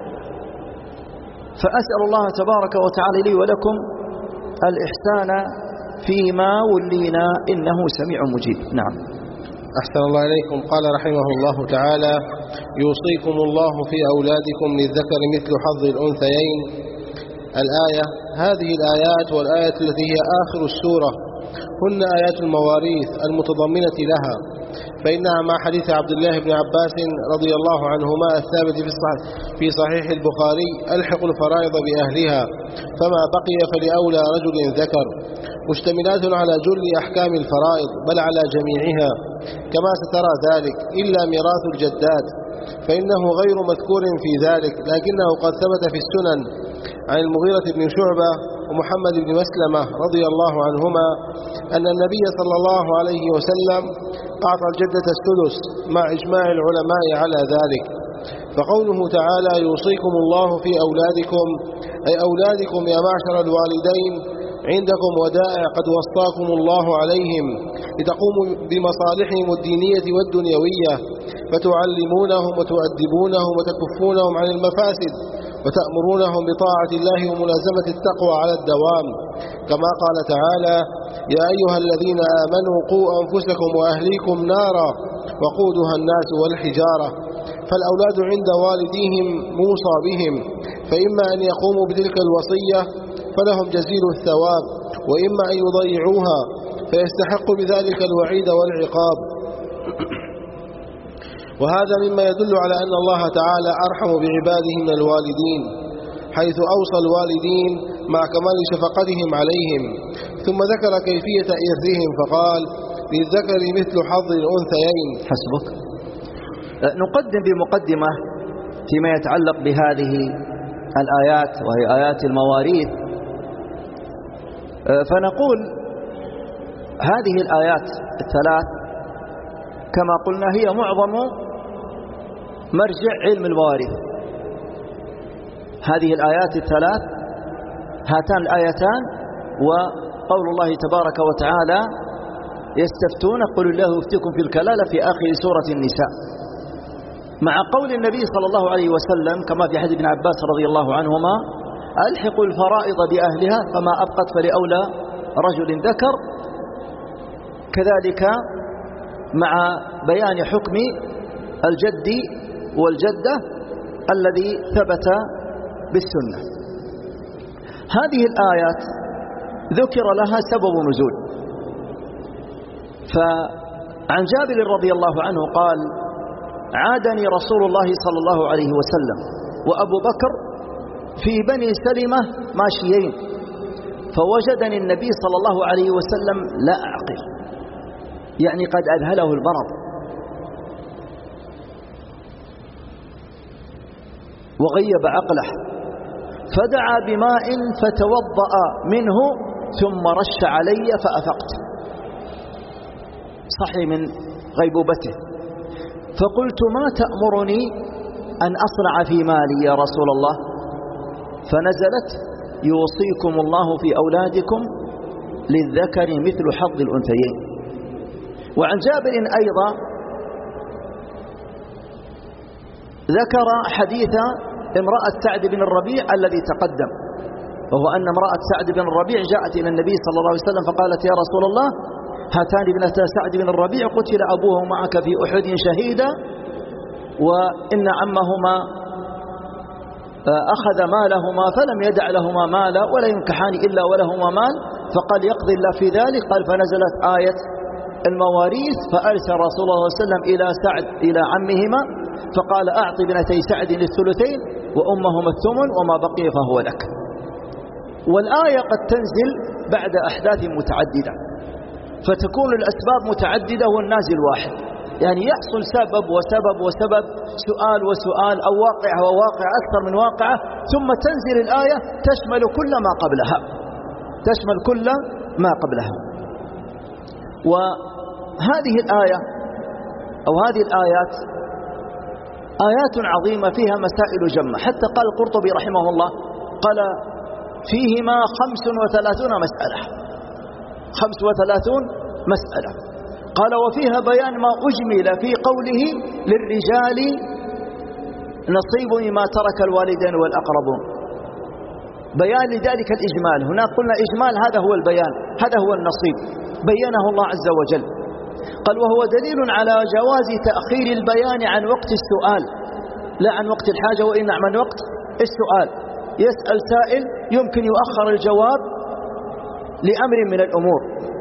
فأسأل الله تبارك وتعالى لي ولكم الإحسان فيما ولينا إنه سميع مجيب. نعم. أحسن الله إليكم. قال رحمه الله تعالى: يوصيكم الله في أولادكم للذكر مثل حظ الأنثيين. الآية. هذه الآيات والآية التي هي آخر السورة هن آيات المواريث المتضمنة لها، فإنها مع حديث عبد الله بن عباس رضي الله عنهما الثابت في صحيح البخاري: ألحقوا الفرائض بأهلها فما بقي فلأولى رجل ذكر، مشتملات على جل أحكام الفرائض بل على جميعها كما سترى ذلك، إلا ميراث الجدات فإنه غير مذكور في ذلك، لكنه قد ثبت في السنن عن المغيرة بن شعبة ومحمد بن مسلمة رضي الله عنهما أن النبي صلى الله عليه وسلم أعطى الجدة السدس مع إجماع العلماء على ذلك. فقوله تعالى: يوصيكم الله في أولادكم، أي أولادكم يا معشر الوالدين عندكم ودائع قد وصاكم الله عليهم لتقوموا بمصالحهم الدينية والدنيوية، فتعلمونهم وتؤدبونهم وتكفونهم عن المفاسد، وتأمرونهم بطاعة الله وملازمة التقوى على الدوام، كما قال تعالى: يا أيها الذين آمنوا قوا أنفسكم وأهليكم نارا وقودها الناس والحجارة. فالأولاد عند والديهم موصى بهم، فإما أن يقوموا بتلك الوصية فلهم جزيل الثواب، وإما أن يضيعوها فيستحق بذلك الوعيد والعقاب. وهذا مما يدل على أن الله تعالى أرحم بعباده من الوالدين، حيث أوصى الوالدين مع كمال شفقتهم عليهم، ثم ذكر كيفية إرثهم فقال: للذكر مثل حظ الأنثيين. حسبك. نقدم بمقدمة فيما يتعلق بهذه الآيات وهي آيات المواريث، فنقول هذه الآيات الثلاث كما قلنا هي معظم مرجع علم المواريث. هذه الآيات الثلاث، هاتان الآيتان وقول الله تبارك وتعالى: يستفتون قل الله يفتيكم في الكلالة في آخر سورة النساء، مع قول النبي صلى الله عليه وسلم كما في حديث ابن عباس رضي الله عنهما: ألحقوا الفرائض بأهلها فما أبقت فلأولى رجل ذكر. كذلك مع بيان حكم الجد والجدة الذي ثبت بالسنة. هذه الآيات ذكر لها سبب نزول، فعن جابر رضي الله عنه قال: عادني رسول الله صلى الله عليه وسلم وأبو بكر في بني سلمة ماشيين، فوجدني النبي صلى الله عليه وسلم لا أعقل، يعني قد أذهله المرض، وغيب عقله، فدعا بماء فتوضأ منه ثم رش علي فأفقت، صحي من غيبوبته. فقلت: ما تأمرني أن أصنع في مالي يا رسول الله؟ فنزلت: يوصيكم الله في أولادكم للذكر مثل حظ الأنثيين. وعن جابر أيضا ذكر حديث امرأة سعد بن الربيع الذي تقدم، وهو أن امرأة سعد بن الربيع جاءت إلى النبي صلى الله عليه وسلم فقالت: يا رسول الله، هاتان ابنتا سعد بن الربيع قتل أبوه معك في أحد شهيدا، وإن عمهما أخذ مالهما فلم يدع لهما مالا ولا ينكحان إلا ولهما مال، فقال: يقضي الله في ذلك. قال: فنزلت آية المواريث، فأرسل رسول الله صلى الله عليه وسلم إلى سعد إلى عمهما فقال: أعطي ابنتي سعد الثلثين وأمهما الثمن وما بقي فهو لك. والآية قد تنزل بعد أحداث متعددة، فتكون الأسباب متعددة والنازل واحد، يعني يحصل سبب وسبب وسبب، سؤال وسؤال، أو واقعة وواقع أكثر من واقعة، ثم تنزل الآية تشمل كل ما قبلها، تشمل كل ما قبلها. وهذه الآية أو هذه الآيات آيات عظيمة فيها مسائل جمة، حتى قال القرطبي رحمه الله قال: فيهما خمس وثلاثون مسألة، خمس وثلاثون مسألة. قال: وفيها بيان ما أجمل في قوله: للرجال نصيب مما ترك الوالدين والأقربون، بيان لذلك الإجمال. هنا قلنا إجمال، هذا هو البيان، هذا هو النصيب، بينه الله عز وجل. قال: وهو دليل على جواز تأخير البيان عن وقت السؤال، لا عن وقت الحاجة، وإن عن وقت السؤال. يسأل سائل يمكن يؤخر الجواب لأمر من الأمور.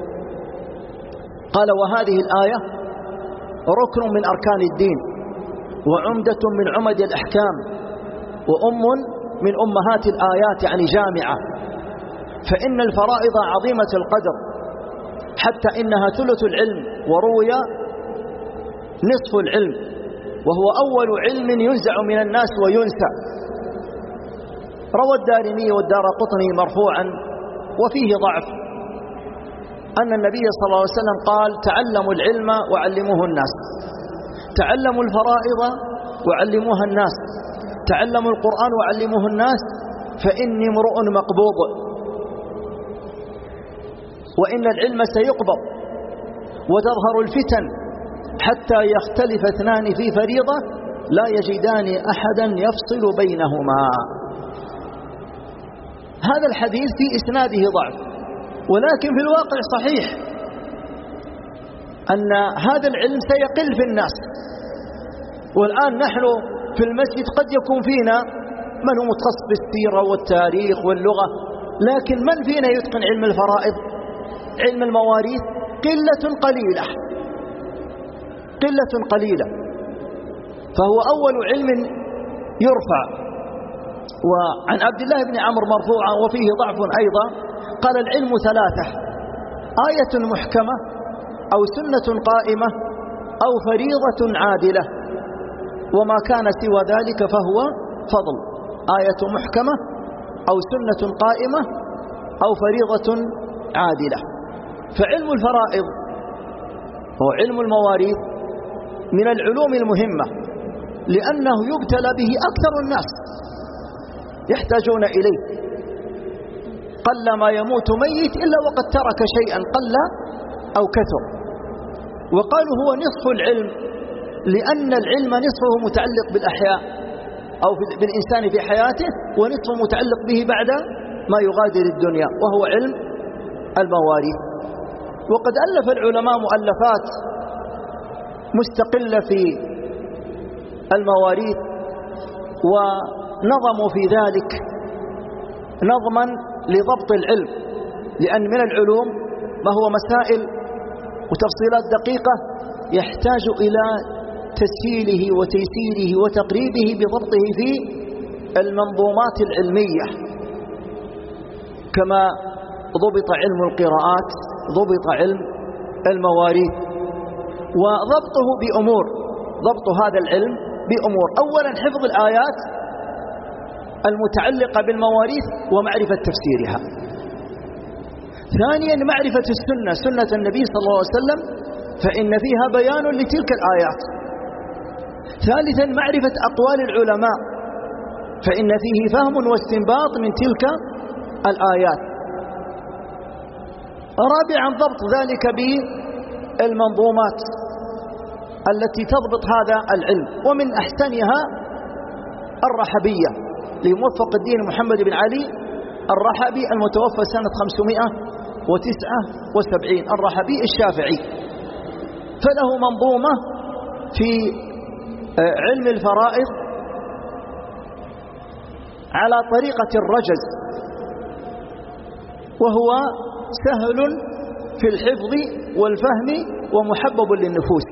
قال: وهذه الآية ركن من أركان الدين، وعمدة من عمد الأحكام، وأم من أمهات الآيات، يعني جامعة. فإن الفرائض عظيمة القدر، حتى إنها ثلث العلم، وروي نصف العلم، وهو أول علم ينزع من الناس وينسى. روى الدارمي والدارقطني مرفوعا وفيه ضعف أن النبي صلى الله عليه وسلم قال: تعلموا العلم وعلموه الناس، تعلموا الفرائض وعلموها الناس، تعلموا القرآن وعلموه الناس، فإني امرؤ مقبوض، وإن العلم سيقبض وتظهر الفتن حتى يختلف اثنان في فريضة لا يجدان أحدا يفصل بينهما. هذا الحديث في إسناده ضعف، ولكن في الواقع صحيح أن هذا العلم سيقل في الناس. والآن نحن في المسجد قد يكون فينا من هو متخصص بالسيرة والتاريخ واللغة، لكن من فينا يتقن علم الفرائض، علم المواريث؟ قلة قليلة، قلة قليلة. فهو أول علم يرفع. وعن عبد الله بن عمرو مرفوعا وفيه ضعف أيضا قال: العلم ثلاثة: آية محكمة، أو سنة قائمة، أو فريضة عادلة، وما كان سوى ذلك فهو فضل. آية محكمة، أو سنة قائمة، أو فريضة عادلة. فعلم الفرائض هو علم المواريث من العلوم المهمة، لأنه يبتلى به أكثر الناس، يحتاجون إليه. قل ما يموت ميت إلا وقد ترك شيئا قل أو كثر. وقالوا هو نصف العلم، لأن العلم نصفه متعلق بالأحياء أو بالإنسان في حياته، ونصفه متعلق به بعد ما يغادر الدنيا، وهو علم المواريث. وقد ألف العلماء مؤلفات مستقلة في المواريث، ونظموا في ذلك نظما لضبط العلم، لأن من العلوم ما هو مسائل وتفصيلات دقيقة يحتاج إلى تسهيله وتيسيره وتقريبه بضبطه في المنظومات العلمية، كما ضبط علم القراءات، ضبط علم المواريث. وضبطه بأمور، ضبط هذا العلم بأمور: أولا حفظ الآيات المتعلقة بالمواريث ومعرفة تفسيرها. ثانيا معرفة السنة، سنة النبي صلى الله عليه وسلم، فإن فيها بيان لتلك الآيات. ثالثا معرفة أقوال العلماء، فإن فيه فهم واستنباط من تلك الآيات. رابعا ضبط ذلك بالمنظومات التي تضبط هذا العلم، ومن أحسنها الرحبية لموفق الدين محمد بن علي الرحبي المتوفى سنة خمسمائة وتسعة وسبعين، الرحبي الشافعي، فله منظومة في علم الفرائض على طريقة الرجز، وهو سهل في الحفظ والفهم ومحبب للنفوس.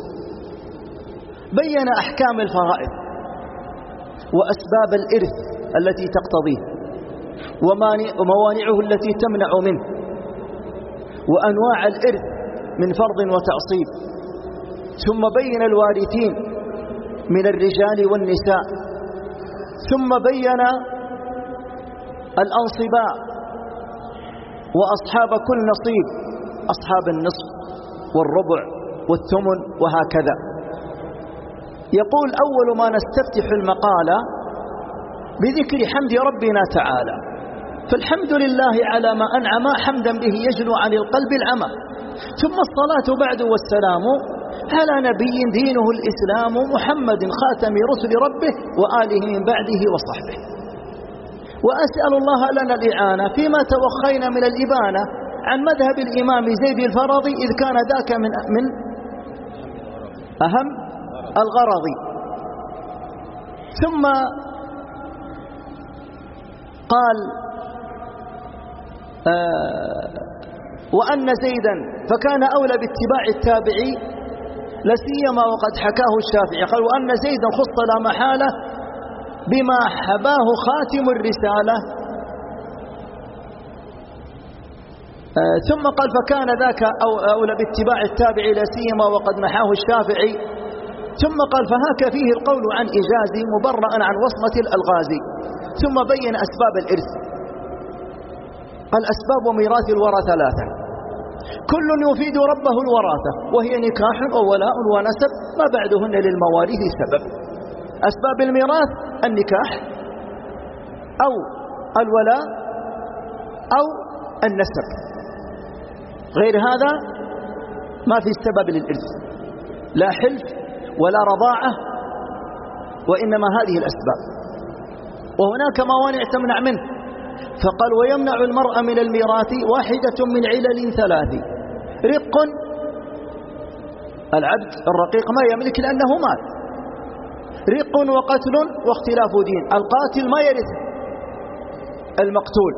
بين أحكام الفرائض وأسباب الإرث التي تقتضيه وموانعه التي تمنع منه، وأنواع الإرث من فرض وتعصيب. ثم بين الوارثين من الرجال والنساء. ثم بين الأنصباء وأصحاب كل نصيب، أصحاب النصف والربع والثمن وهكذا. يقول: أول ما نستفتح المقالة بذكر حمد ربنا تعالى، فالحمد لله على ما أنعم حمدا به يجلو عن القلب العمى. ثم الصلاة بعد والسلام على نبي دينه الإسلام، محمد خاتم رسل ربه وآله من بعده وصحبه. وأسأل الله لنا الإعانة فيما توخينا من الإبانة عن مذهب الإمام زيد الفرضي، إذ كان ذاك من من أهم الغرض. ثم قال: آه وأن زيدا فكان أولى باتباع التابعي لسيما وقد حكاه الشافعي. قال: وأن زيدا خص لا محالة بما حباه خاتم الرسالة. آه ثم قال: فكان ذاك أو أولى باتباع التابعي لسيما وقد محاه الشافعي. ثم قال: فهاك فيه القول عن إجازي مبرأ عن وصمة الألغاز. ثم بين أسباب الإرث. قال: أسباب ميراث الورى ثلاثة، كل يفيد ربه الوراثة، وهي نكاح وولاء ونسب، ما بعدهن للمواريث سبب. أسباب الميراث النكاح أو الولاء أو النسب، غير هذا ما في سبب للإرث، لا حلف ولا رضاعة، وإنما هذه الأسباب. وهناك موانع تمنع منه، فقال: ويمنع المرء من الميراث واحدة من علل ثلاث: رق، العبد الرقيق ما يملك لأنه مات، رق وقتل واختلاف دين، القاتل ما يرث المقتول،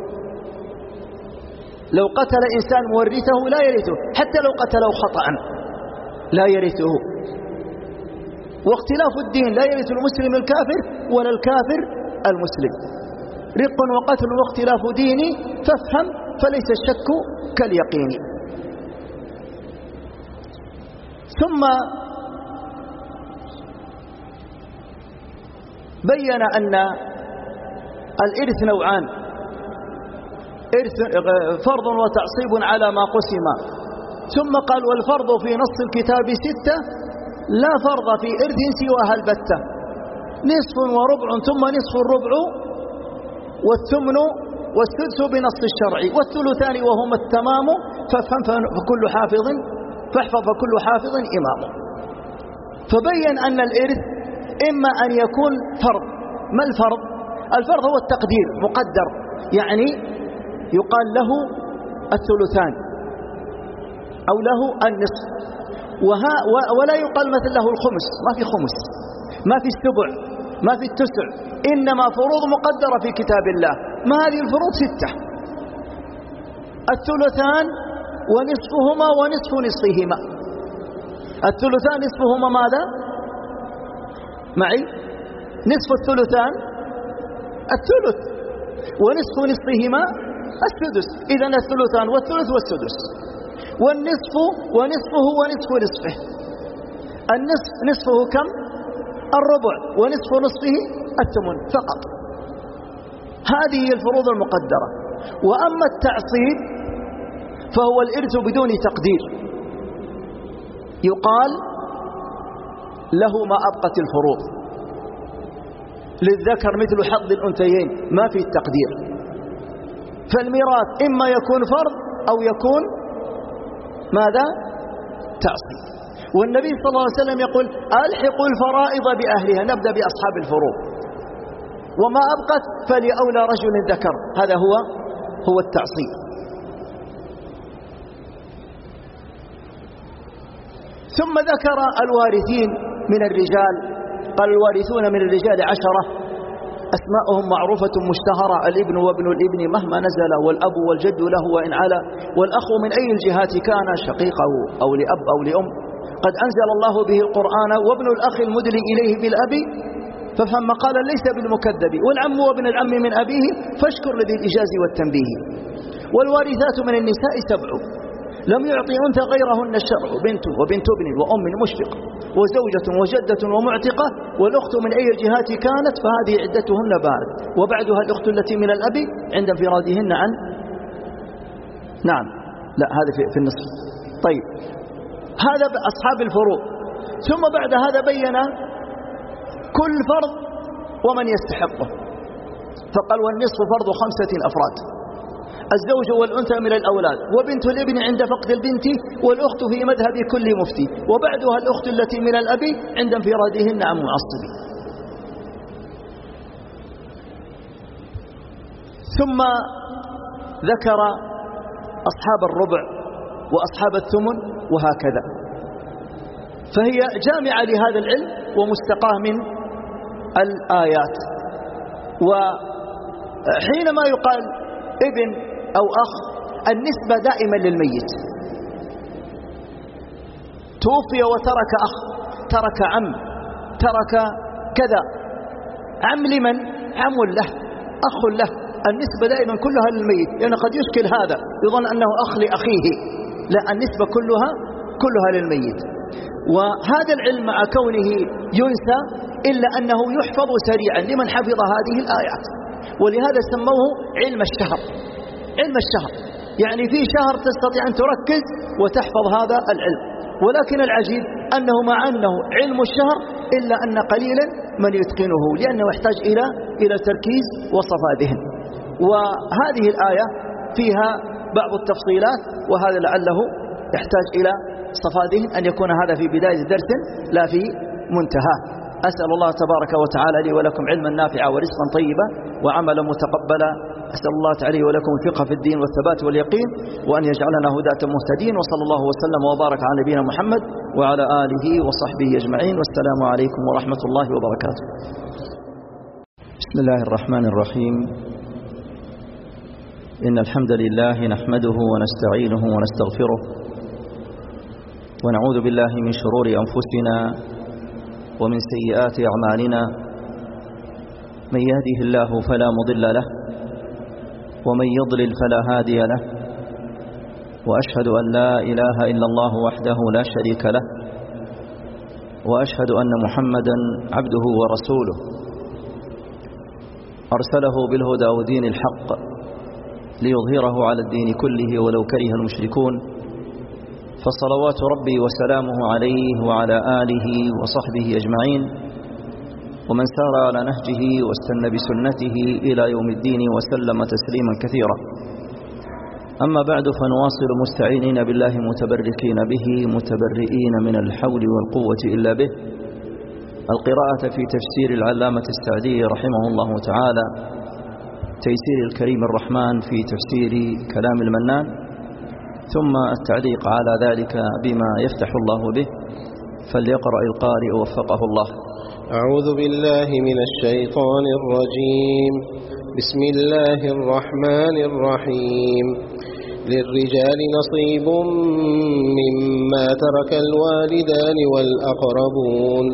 لو قتل إنسان مورثه لا يرثه، حتى لو قتله خطأ لا يرثه. واختلاف الدين، لا يرث المسلم الكافر ولا الكافر المسلم. رق وقتل واختلاف ديني، فافهم فليس الشك كاليقين. ثم بين أن الإرث نوعان: إرث فرض وتعصيب على ما قسم. ثم قال: والفرض في نص الكتاب ستة، لا فرض في إرث سواها البتة: نصف وربع، ثم نصف الربع، والثمن والسدس بنص الشرع، والثلثان وهما التمام، فافهم فكل حافظ فاحفظ فكل حافظ إمام. فبين أن الإرث إما أن يكون فرض. ما الفرض؟ الفرض هو التقدير، مقدر، يعني يقال له الثلثان أو له النصف، وها ولا يقال مثل له الخمس، ما في خمس، ما في السبع، ما في التسع، إنما فروض مقدرة في كتاب الله. ما هذه الفروض؟ ستة: الثلثان ونصفهما ونصف نصفهما. الثلثان نصفهما ماذا؟ معي؟ نصف الثلثان الثلث، ونصف نصفهما السدس. إذن الثلثان والثلث والسدس، والنصف ونصفه ونصف نصفه. النصف نصفه كم؟ الربع، ونصف نصفه الثمن فقط. هذه هي الفروض المقدرة. وأما التعصيب فهو الإرث بدون تقدير، يقال له ما أبقت الفروض، للذكر مثل حظ الأنثيين، ما في التقدير. فالميراث إما يكون فرض أو يكون ماذا؟ تعصيب. والنبي صلى الله عليه وسلم يقول ألحقوا الفرائض بأهلها، نبدأ بأصحاب الفروض، وما أبقت فلأولى رجل ذكر، هذا هو هو التعصيب. ثم ذكر الوارثين من الرجال، قال الوارثون من الرجال عشرة أسماؤهم معروفة مشتهرة: الابن وابن الابن مهما نزل، والأب والجد له وإن علا، والأخ من أي الجهات كان، شقيقه أو لأب أو لأم، قد أنزل الله به القرآن، وابن الأخ المدلي إليه بالأب ففهم مقالا ليس بالمكذب، والعم وابن العم من أبيه فاشكر لذي الإجاز والتنبيه. والوارثات من النساء سبع لم يعطي أنثى غيرهن الشرع: بنت وبنت ابن وأم مشفقة وزوجة وجدة ومعتقة، والأخت من أي الجهات كانت فهذه عدتهن بارد، وبعدها الأخت التي من الأب عند انفرادهن عن نعم لا هذا في, في النصف. طيب هذا أصحاب الفروض. ثم بعد هذا بين كل فرض ومن يستحقه، فقال والنصف فرض خمسة أفراد: الزوج والأنثى من الأولاد، وبنت الابن عند فقد البنت، والأخت في مذهب كل مفتي، وبعدها الأخت التي من الأب عند انفرادهن عن معصب. ثم ذكر أصحاب الربع وأصحاب الثمن وهكذا، فهي جامعة لهذا العلم ومستقاه من الآيات. وحينما يقال ابن أو أخ النسبة دائما للميت، توفي وترك أخ، ترك عم، ترك كذا، عم لمن؟ عم له، أخ له، النسبة دائما كلها للميت، لأن يعني قد يشكل هذا يظن أنه أخ لأخيه، لا، النسبة كلها كلها للميت. وهذا العلم مع كونه ينسى إلا أنه يحفظ سريعا لمن حفظ هذه الآيات، ولهذا سموه علم الشهر. علم الشهر يعني في شهر تستطيع أن تركز وتحفظ هذا العلم. ولكن العجيب أنه مع أنه علم الشهر إلا أن قليلا من يتقنه، لأنه يحتاج إلى إلى تركيز وصفاء ذهن. وهذه الآية فيها بعض التفصيلات، وهذا لعله يحتاج إلى صفاء ذهن، أن يكون هذا في بداية درس لا في منتهى. أسأل الله تبارك وتعالى لي ولكم علما نافعا ورزقا طيبا وعملا متقبلا. أسأل الله تعالى ولكم الفقه في الدين والثبات واليقين، وأن يجعلنا هداة مهتدين. وصلى الله وسلم وبارك على نبينا محمد وعلى آله وصحبه أجمعين، والسلام عليكم ورحمة الله وبركاته. بسم الله الرحمن الرحيم. إن الحمد لله نحمده ونستعينه ونستغفره، ونعوذ بالله من شرور أنفسنا ومن سيئات أعمالنا. من يهده الله فلا مضل له، ومن يضلل فلا هادي له، وأشهد أن لا إله إلا الله وحده لا شريك له، وأشهد أن محمدا عبده ورسوله أرسله بالهدى ودين الحق ليظهره على الدين كله ولو كره المشركون. فصلوات ربي وسلامه عليه وعلى آله وصحبه أجمعين، ومن سار على نهجه واستنى بسنته إلى يوم الدين وسلم تسليما كثيرا. أما بعد، فنواصل مستعينين بالله متبركين به متبرئين من الحول والقوة إلا به القراءة في تفسير العلامة السعدي رحمه الله تعالى، تيسير الكريم الرحمن في تفسير كلام المنان، ثم التعليق على ذلك بما يفتح الله به. فليقرأ القارئ وفقه الله. أعوذ بالله من الشيطان الرجيم. بسم الله الرحمن الرحيم. للرجال نصيب مما ترك الوالدان والأقربون،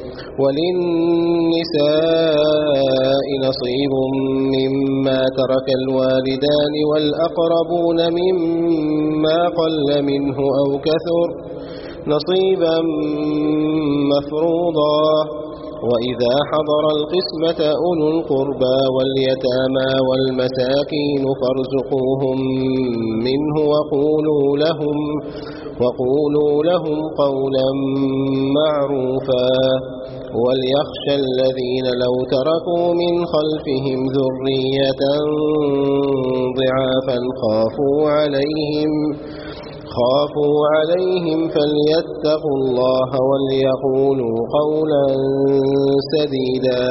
وللنساء نصيب مما ترك الوالدان والأقربون مما قل منه أو كثر، نصيبا مفروضا. وإذا حضر القسمة أولو القربى واليتامى والمساكين فارزقوهم منه وقولوا لهم, وقولوا لهم قولا معروفا وليخشى الذين لو تركوا من خلفهم ذرية ضعافا خافوا عليهم خافوا عليهم فليتقوا الله وليقولوا قولا سديدا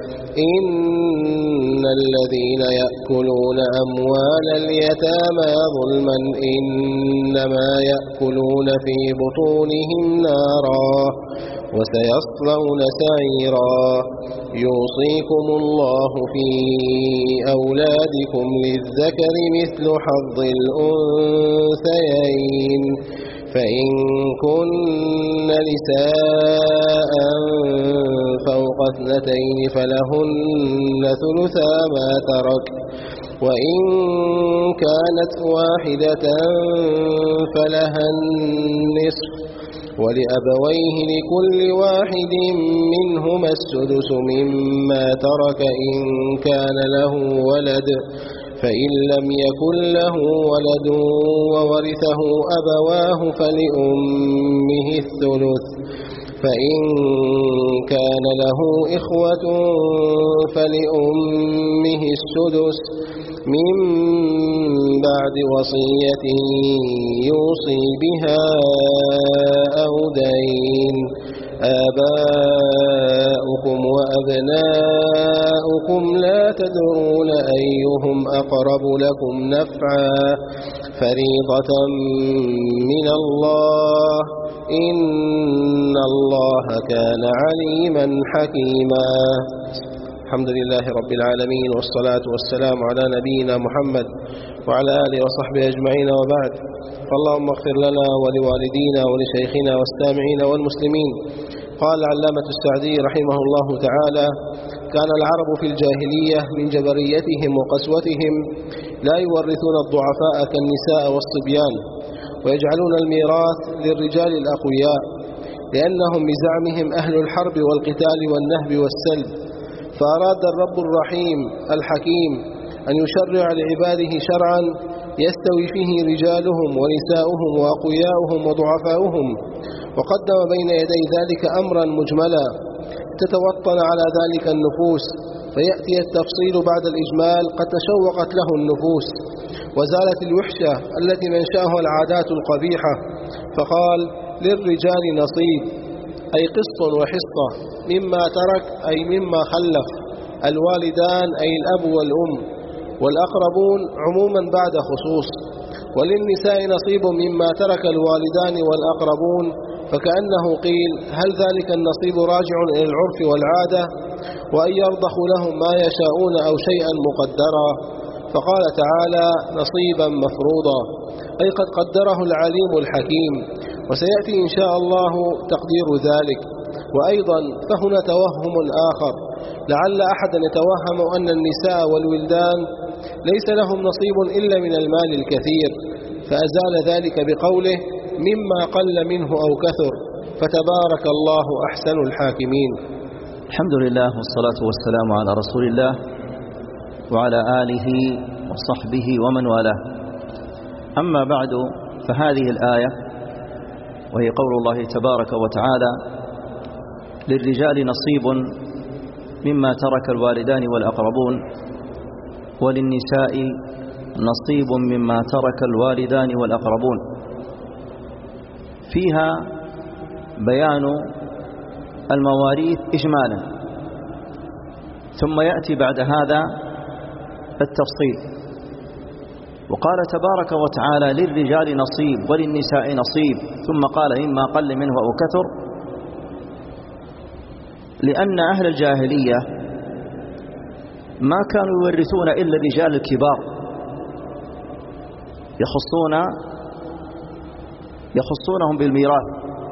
إن الذين يأكلون أموال اليتامى ظلما إنما يأكلون في بطونهم نارا وسيصلون سعيرا يوصيكم الله في أولادكم للذكر مثل حظ الأنثيين فإن كن نساء فوق اثنتين فلهن ثلثا ما ترك وإن كانت واحدة فلها النصف ولأبويه لكل واحد منهما السدس مما ترك إن كان له ولد فإن لم يكن له ولد وورثه أبواه فلأمه الثلث فإن كان له إخوة فلأمه السدس من بعد وصية يوصي بها أو دين آباؤكم وأبناؤكم لا تدرون أيهم أقرب لكم نفعا فريضة من الله إن الله كان عليما حكيما. الحمد لله رب العالمين والصلاة والسلام على نبينا محمد وعلى آله وصحبه أجمعين وبعد. فاللهم اغفر لنا ولوالدينا ولشيخنا والسامعين والمسلمين. قال العلامة السعدي رحمه الله تعالى: كان العرب في الجاهلية من جبريتهم وقسوتهم لا يورثون الضعفاء كالنساء والصبيان ويجعلون الميراث للرجال الأقوياء لأنهم بزعمهم أهل الحرب والقتال والنهب والسلب. فأراد الرب الرحيم الحكيم أن يشرع لعباده شرعا يستوي فيه رجالهم ونساؤهم وأقوياؤهم وضعفاؤهم، وقدم بين يدي ذلك أمرا مجملا تتوطن على ذلك النفوس، فيأتي التفصيل بعد الإجمال قد تشوقت له النفوس وزالت الوحشة التي منشأها العادات القبيحة. فقال: للرجال نصيب، أي قسط وحصة مما ترك أي مما خلف، الوالدان أي الأب والأم والأقربون عموما بعد خصوص. وللنساء نصيب مما ترك الوالدان والأقربون، فكأنه قيل: هل ذلك النصيب راجع إلى العرف والعادة وأن يرضخ لهم ما يشاءون أو شيئا مقدرا؟ فقال تعالى: نصيبا مفروضا، أي قد قدره العليم الحكيم، وسيأتي إن شاء الله تقدير ذلك. وأيضا فهنا توهم آخر، لعل أحدا يتوهم أن النساء والولدان ليس لهم نصيب إلا من المال الكثير، فأزال ذلك بقوله: مما قل منه أو كثر، فتبارك الله أحسن الحاكمين. الحمد لله والصلاة والسلام على رسول الله وعلى آله وصحبه ومن والاه. أما بعد، فهذه الآية وهي قول الله تبارك وتعالى: للرجال نصيب مما ترك الوالدان والأقربون وللنساء نصيب مما ترك الوالدان والأقربون، فيها بيان المواريث إجمالا، ثم يأتي بعد هذا التفصيل. وقال تبارك وتعالى: للرجال نصيب وللنساء نصيب، ثم قال: مما قل منه أو كثر، لأن أهل الجاهلية ما كانوا يورثون إلا الرجال الكبار، يخصون يخصونهم بالميراث،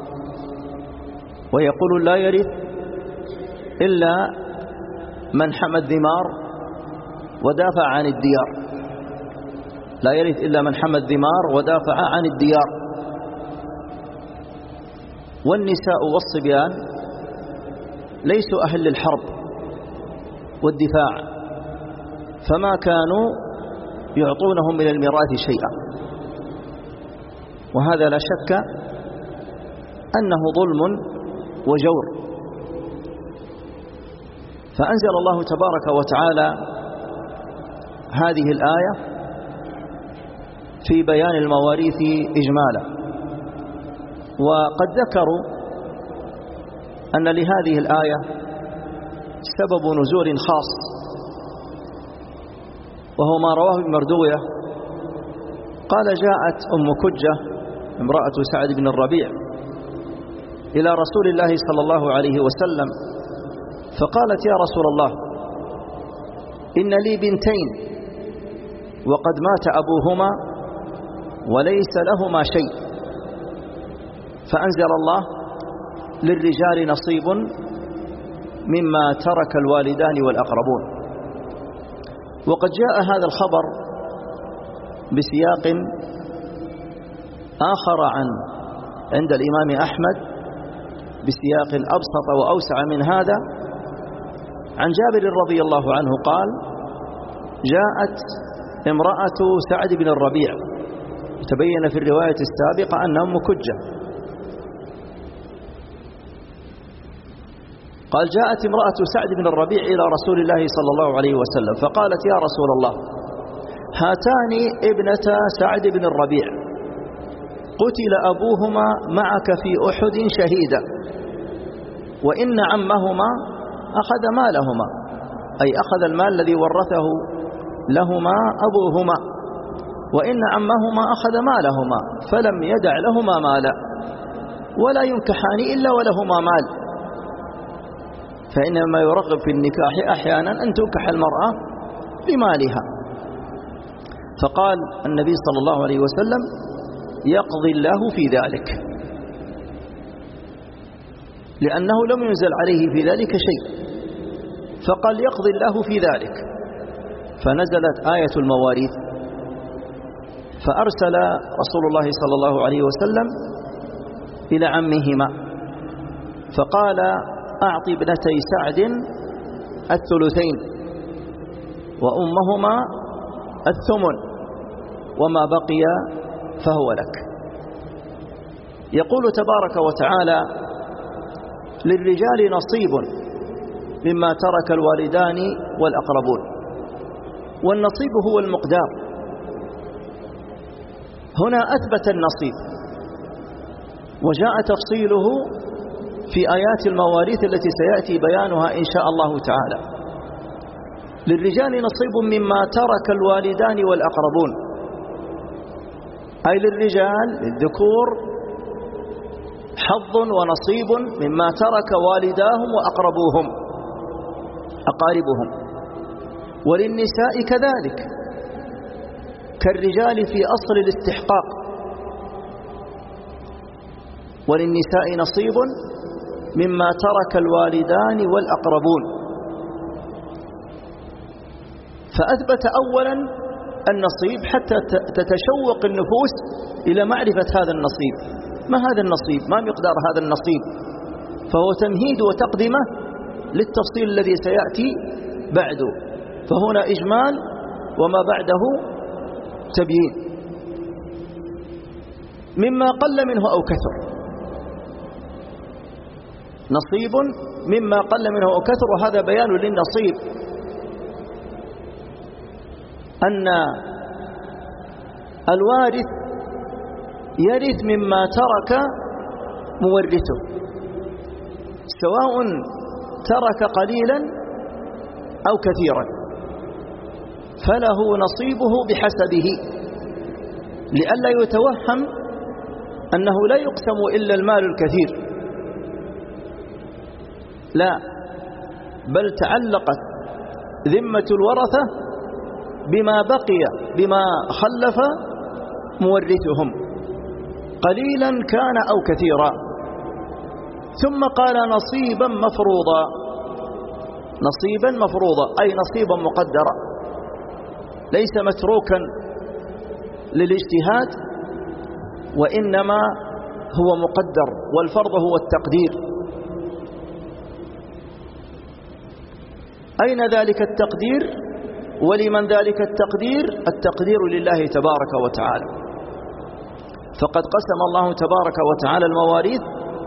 ويقول: لا يرث إلا من حمى الذمار ودافع عن الديار، لا يرث إلا من حمى الذمار ودافع عن الديار. والنساء والصبيان ليسوا أهل للحرب والدفاع، فما كانوا يعطونهم من الميراث شيئا، وهذا لا شك أنه ظلم وجور. فأنزل الله تبارك وتعالى هذه الآية في بيان المواريث إجمالا، وقد ذكروا أن لهذه الآية سبب نزول خاص، وهو ما رواه ابن مردوية قال: جاءت أم كجة امرأة سعد بن الربيع إلى رسول الله صلى الله عليه وسلم فقالت: يا رسول الله، إن لي بنتين وقد مات أبوهما وليس لهما شيء، فأنزل الله: للرجال نصيب مما ترك الوالدان والأقربون. وقد جاء هذا الخبر بسياق آخر عن عند الإمام أحمد بسياق أبسط وأوسع من هذا، عن جابر رضي الله عنه قال: جاءت امرأة سعد بن الربيع، تبين في الرواية السابقة أنها أم كجة، قال: جاءت امرأة سعد بن الربيع إلى رسول الله صلى الله عليه وسلم فقالت: يا رسول الله، هاتان ابنتا سعد بن الربيع قتل أبوهما معك في أحد شهيدا، وإن عمهما أخذ مالهما، أي أخذ المال الذي ورثه لهما أبوهما، وإن عمهما أخذ مالهما فلم يدع لهما مالا، ولا ينكحان إلا ولهما مال، فإنما يرغب في النكاح أحيانا أن تنكح المرأة لمالها. فقال النبي صلى الله عليه وسلم: يقضي الله في ذلك، لأنه لم ينزل عليه في ذلك شيء، فقال: يقضي الله في ذلك. فنزلت آية المواريث، فأرسل رسول الله صلى الله عليه وسلم إلى عمهما فقال: أعطي ابنتي سعد الثلثين وأمهما الثمن، وما بقي فهو لك. يقول تبارك وتعالى: للرجال نصيب مما ترك الوالدان والأقربون، والنصيب هو المقدار. هنا أثبت النصيب، وجاء تفصيله في آيات المواريث التي سيأتي بيانها إن شاء الله تعالى. للرجال نصيب مما ترك الوالدان والأقربون، أي للرجال للذكور حظ ونصيب مما ترك والداهم وأقربوهم أقاربهم، وللنساء كذلك كالرجال في أصل الاستحقاق، وللنساء نصيب مما ترك الوالدان والأقربون. فأثبت أولا النصيب حتى تتشوق النفوس إلى معرفة هذا النصيب. ما هذا النصيب؟ ما مقدار هذا النصيب؟ فهو تمهيد وتقدمة للتفصيل الذي سيأتي بعده، فهنا إجمال وما بعده تبيين. مما قل منه أو كثر، نصيب مما قل منه أو كثر، وهذا بيان للنصيب، أن الوارث يرث مما ترك مورثه، سواء ترك قليلا أو كثيرا، فله نصيبه بحسبه، لئلا يتوهم أنه لا يقسم إلا المال الكثير، لا، بل تعلقت ذمة الورثة بما بقي، بما خلف مورثهم قليلا كان أو كثيرا. ثم قال نصيبا مفروضا، نصيبا مفروضا أي نصيبا مقدرا، ليس متروكا للاجتهاد، وإنما هو مقدر، والفرض هو التقدير. أين ذلك التقدير؟ ولمن ذلك التقدير؟ التقدير لله تبارك وتعالى. فقد قسم الله تبارك وتعالى المواريث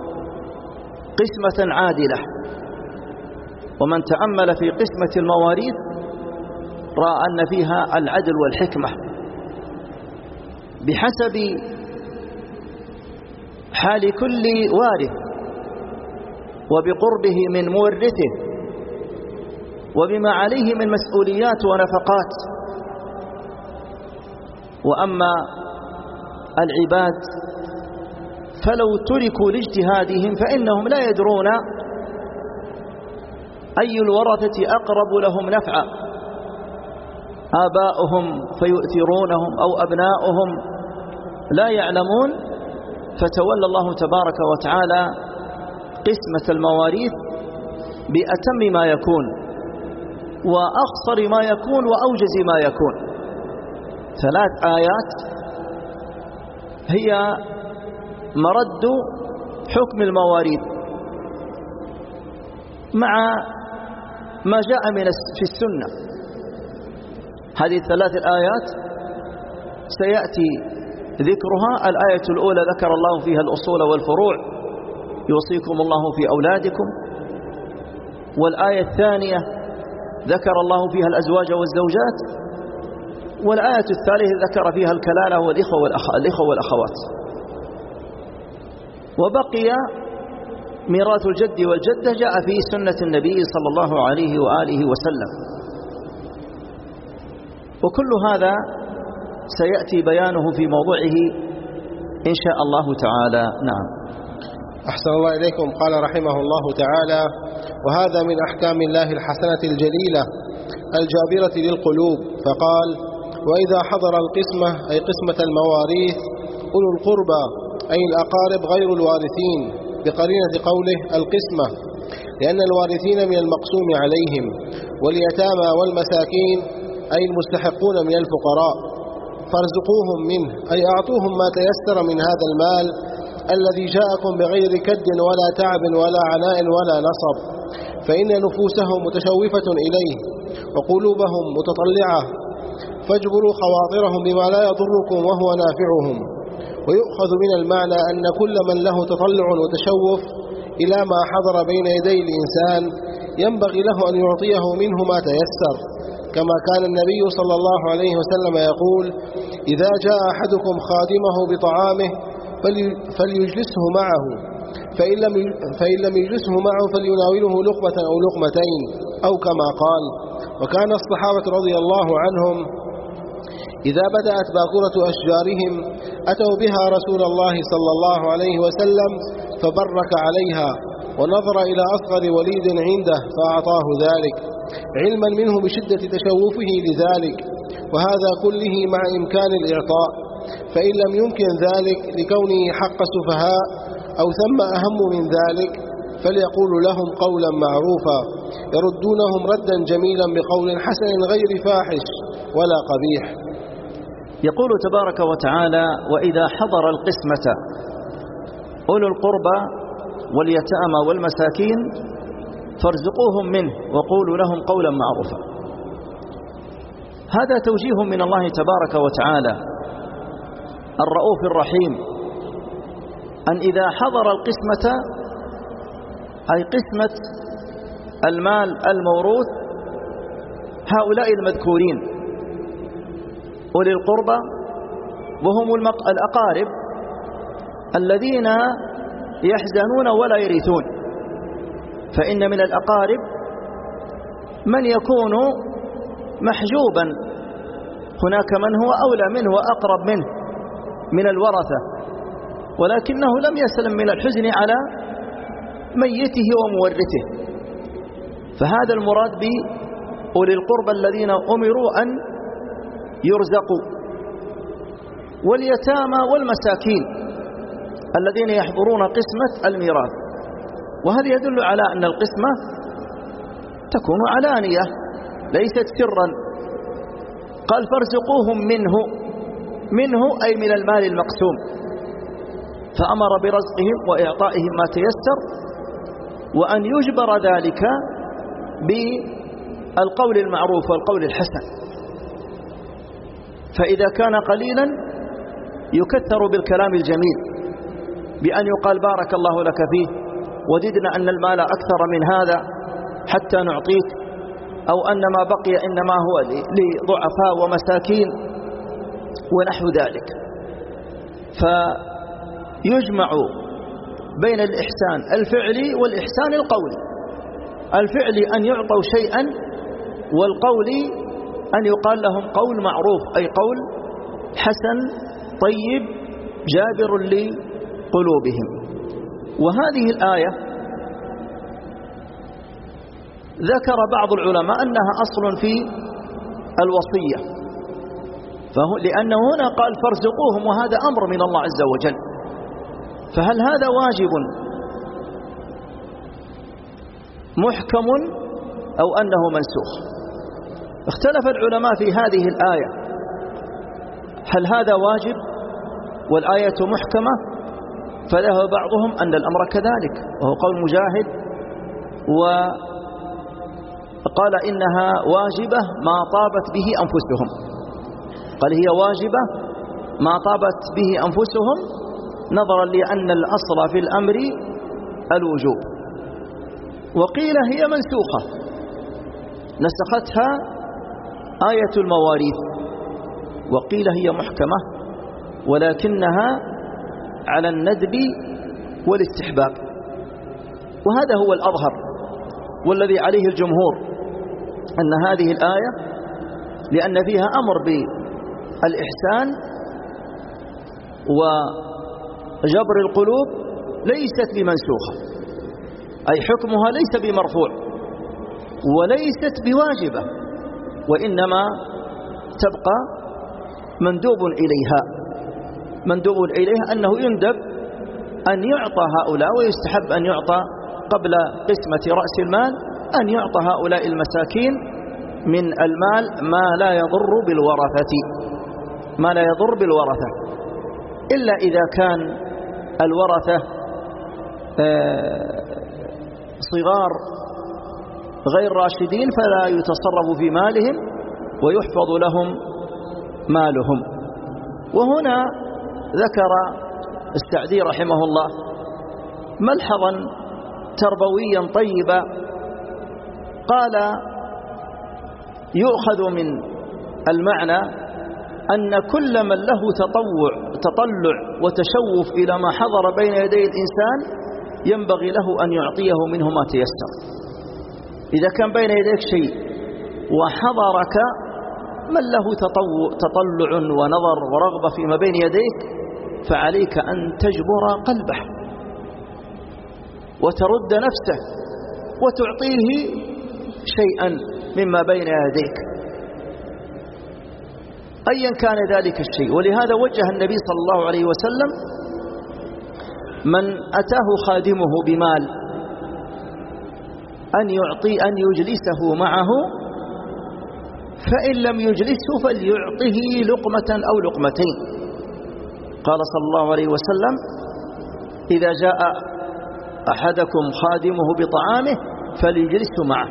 قسمة عادلة، ومن تأمل في قسمة المواريث رأى أن فيها العدل والحكمة بحسب حال كل وارث وبقربه من مورثه وبما عليه من مسؤوليات ونفقات. وأما العباد فلو تركوا لاجتهادهم فإنهم لا يدرون أي الورثة أقرب لهم نفعا، آباؤهم فيؤثرونهم أو أبناؤهم لا يعلمون. فتولى الله تبارك وتعالى قسمة المواريث بأتم ما يكون وأخصر ما يكون وأوجز ما يكون. ثلاث آيات هي مرد حكم المواريث مع ما جاء من في السنة. هذه الثلاث الآيات سيأتي ذكرها. الآية الأولى ذكر الله فيها الأصول والفروع، يوصيكم الله في أولادكم. والآية الثانية ذكر الله فيها الأزواج والزوجات. والآية الثالثة ذكر فيها الكلالة والإخوة والأخ... والأخوات. وبقي ميراث الجد والجدة جاء في سنة النبي صلى الله عليه وآله وسلم. وكل هذا سيأتي بيانه في موضوعه إن شاء الله تعالى. نعم. أحسن الله إليكم. قال رحمه الله تعالى: وهذا من أحكام الله الحسنة الجليلة الجابرة للقلوب. فقال: وإذا حضر القسمة أي قسمة المواريث أولو القربى أي الأقارب غير الوارثين، بقرينة قوله القسمة، لأن الوارثين من المقسوم عليهم، واليتامى والمساكين أي المستحقون من الفقراء، فارزقوهم منه أي أعطوهم ما تيسر من هذا المال الذي جاءكم بغير كد ولا تعب ولا عناء ولا نصب، فإن نفوسهم متشوفة إليه وقلوبهم متطلعة، فاجبروا خواطرهم بما لا يضركم وهو نافعهم. ويؤخذ من المعنى أن كل من له تطلع وتشوف إلى ما حضر بين يدي الإنسان ينبغي له أن يعطيه منه ما تيسر، كما كان النبي صلى الله عليه وسلم يقول: إذا جاء أحدكم خادمه بطعامه فليجلسه معه، فإن لم فإن لم يجلسه معه فليناوله لقمة أو لقمتين، أو كما قال. وكان الصحابة رضي الله عنهم إذا بدأت باكورة أشجارهم أتوا بها رسول الله صلى الله عليه وسلم فبرك عليها، ونظر إلى أصغر وليد عنده فأعطاه ذلك، علما منه بشدة تشوفه لذلك. وهذا كله مع إمكان الإعطاء، فإن لم يمكن ذلك لكونه حق سفهاء أو ثم أهم من ذلك فليقول لهم قولا معروفا يردونهم ردا جميلا بقول حسن غير فاحش ولا قبيح. يقول تبارك وتعالى: وإذا حضر القسمة أولو القربى واليتامى والمساكين فارزقوهم منه وقولوا لهم قولا معروفا. هذا توجيه من الله تبارك وتعالى الرؤوف الرحيم، أن إذا حضر القسمة أي قسمة المال الموروث هؤلاء المذكورين أولي القربى وهم الأقارب الذين يحزنون ولا يرثون. فإن من الأقارب من يكون محجوبا، هناك من هو أولى منه وأقرب منه من الورثة، ولكنه لم يسلم من الحزن على ميته ومورثه. فهذا المراد بأولي القربى الذين أمروا أن يرزقوا، واليتامى والمساكين الذين يحضرون قسمة الميراث. وهذا يدل على أن القسمة تكون علانية ليست سرا. قال: فارزقوهم منه، منه أي من المال المقسوم، فأمر برزقهم وإعطائهم ما تيسر، وأن يجبر ذلك القول المعروف والقول الحسن. فإذا كان قليلا يكثر بالكلام الجميل بأن يقال بارك الله لك فيه، وددنا أن المال أكثر من هذا حتى نعطيك، أو أن ما بقي إنما هو لضعفاء ومساكين ونحو ذلك. فيجمع بين الإحسان الفعلي والإحسان القولي. الفعلي أن يعطوا شيئا، والقولي أن يقال لهم قول معروف، أي قول حسن طيب جابر لقلوبهم. وهذه الآية ذكر بعض العلماء أنها أصل في الوصية، فهو لأنه هنا قال فارزقوهم، وهذا أمر من الله عز وجل. فهل هذا واجب محكم أو أنه منسوخ؟ اختلف العلماء في هذه الآية، هل هذا واجب والآية محكمة؟ فذهب بعضهم أن الأمر كذلك، وهو قول مجاهد، وقال إنها واجبة ما طابت به أنفسهم. قال هي واجبة ما طابت به أنفسهم، نظرا لأن الأصل في الأمر الوجوب. وقيل هي منسوخة، نسختها آية المواريث. وقيل هي محكمة ولكنها على الندب والاستحباب، وهذا هو الأظهر والذي عليه الجمهور، أن هذه الآية لأن فيها أمر بالإحسان وجبر القلوب ليست بمنسوخة، أي حكمها ليس بمرفوع وليست بواجبة، وإنما تبقى مندوب إليها. مندوب إليها أنه يندب أن يعطى هؤلاء، ويستحب أن يعطى قبل قسمة رأس المال أن يعطى هؤلاء المساكين من المال ما لا يضر بالورثة، ما لا يضر بالورثة، إلا إذا كان الورثة صغار غير راشدين فلا يتصرف في مالهم ويحفظ لهم مالهم. وهنا ذكر السعدي رحمه الله ملحظا تربويا طيبا، قال يؤخذ من المعنى أن كل من له تطوع تطلع وتشوف إلى ما حضر بين يدي الإنسان ينبغي له أن يعطيه منه ما تيسر. إذا كان بين يديك شيء وحضرك من له تطلع ونظر ورغبة فيما بين يديك، فعليك أن تجبر قلبه وترد نفسه وتعطيه شيئا مما بين يديك أيا كان ذلك الشيء. ولهذا وجه النبي صلى الله عليه وسلم من أتاه خادمه بمال أن يعطي أن يجلسه معه، فإن لم يجلسه فليعطه لقمة أو لقمتين. قال صلى الله عليه وسلم إذا جاء أحدكم خادمه بطعامه فليجلسه معه،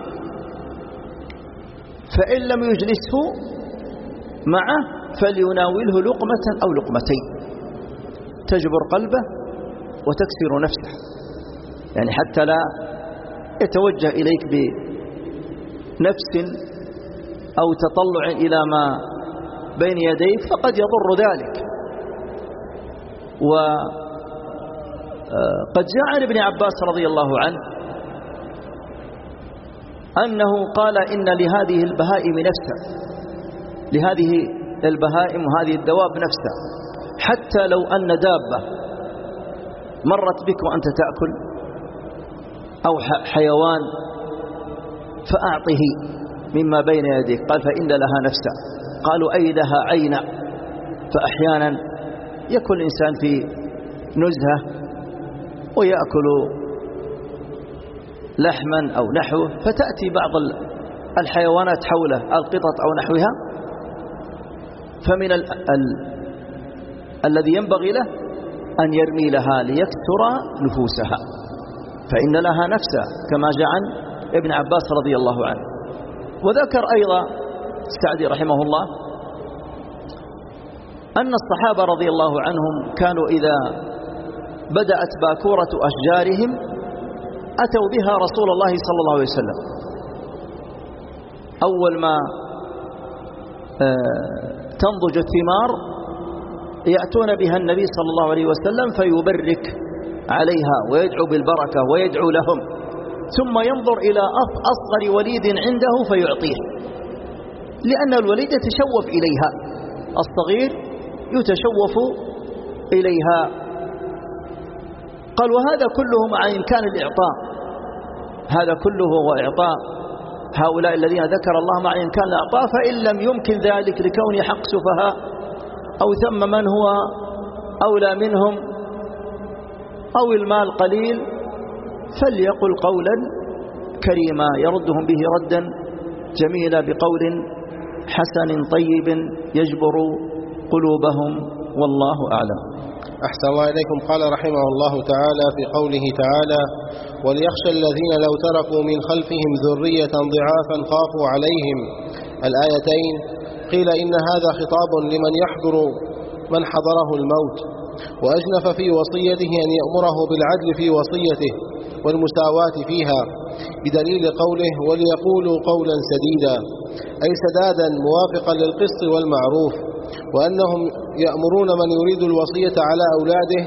فإن لم يجلسه معه فليناوله لقمة أو لقمتين، تجبر قلبه وتكسر نفسه، يعني حتى لا يتوجه إليك بنفس أو تطلع إلى ما بين يديك فقد يضر ذلك. وقد جاء عن ابن عباس رضي الله عنه أنه قال إن لهذه البهائم نفسا، لهذه البهائم وهذه الدواب نفسا، حتى لو أن دابة مرت بك وأنت تأكل أو حيوان فأعطه مما بين يديك، قال فإن لها نفسا. قالوا أي لها عين؟ فأحيانا يكون الإنسان في نزهة ويأكل لحما أو نحوه، فتأتي بعض الحيوانات حوله القطط أو نحوها، فمن ال ال الذي ينبغي له أن يرمي لها ليكثر نفوسها، فإن لها نفسا كما جاء عن ابن عباس رضي الله عنه. وذكر أيضا السعدي رحمه الله أن الصحابة رضي الله عنهم كانوا إذا بدأت باكورة أشجارهم أتوا بها رسول الله صلى الله عليه وسلم. أول ما تنضج الثمار يأتون بها النبي صلى الله عليه وسلم فيبرك عليها ويدعو بالبركة ويدعو لهم، ثم ينظر إلى أصغر وليد عنده فيعطيه، لأن الوليد يتشوف إليها، الصغير يتشوف إليها. قال وهذا كله مع إمكان الإعطاء، هذا كله هو إعطاء هؤلاء الذين ذكر الله مع إمكان الإعطاء، فإن لم يمكن ذلك لكون حق سفهاء أو ثم من هو أولى منهم أو المال قليل فليقل قولا كريما يردهم به ردا جميلا بقول حسن طيب يجبر قلوبهم، والله أعلم. أحسن الله إليكم. قال رحمه الله تعالى في قوله تعالى وليخشى الذين لو تركوا من خلفهم ذرية ضعافا خافوا عليهم، الآيتين. قيل إن هذا خطاب لمن يحضر من حضره الموت، وأجنف في وصيته أن يأمره بالعدل في وصيته والمساواة فيها، بدليل قوله وليقولوا قولا سديدا، أي سدادا موافقا للقسط والمعروف، وأنهم يأمرون من يريد الوصية على أولاده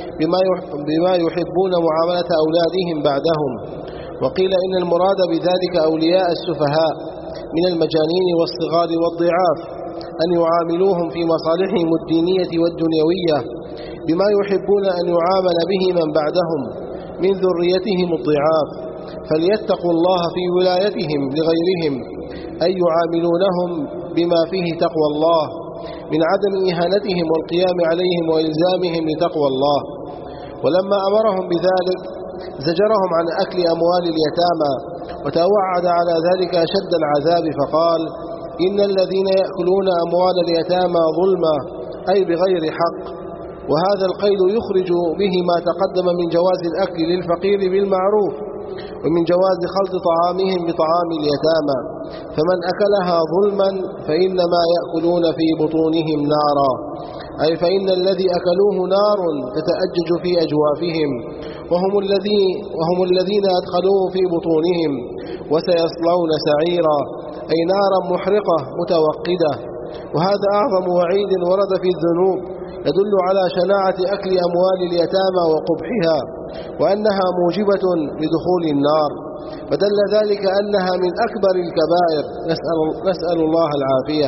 بما يحبون معاملة أولادهم بعدهم. وقيل إن المراد بذلك أولياء السفهاء من المجانين والصغار والضعاف، أن يعاملوهم في مصالحهم الدينية والدنيوية بما يحبون أن يعامل به من بعدهم من ذريتهم الضعاف، فليتقوا الله في ولايتهم لغيرهم، أي يعاملونهم بما فيه تقوى الله من عدم إهانتهم والقيام عليهم وإلزامهم لتقوى الله. ولما أمرهم بذلك زجرهم عن أكل أموال اليتامى، وتوعد على ذلك أشد العذاب، فقال إن الذين يأكلون أموال اليتامى ظلما، أي بغير حق. وهذا القيد يخرج به ما تقدم من جواز الأكل للفقير بالمعروف، ومن جواز خلط طعامهم بطعام اليتامى، فمن أكلها ظلما فإنما يأكلون في بطونهم نارا، أي فإن الذي أكلوه نار تتأجج في أجوافهم، وهم, الذي وهم الذين أدخلوه في بطونهم، وسيصلون سعيرا، أي نارا محرقة متوقدة. وهذا أعظم وعيد ورد في الذنوب، يدل على شناعة أكل أموال اليتامى وقبحها، وأنها موجبة لدخول النار، فدل ذلك أنها من أكبر الكبائر، نسأل, نسأل الله العافية.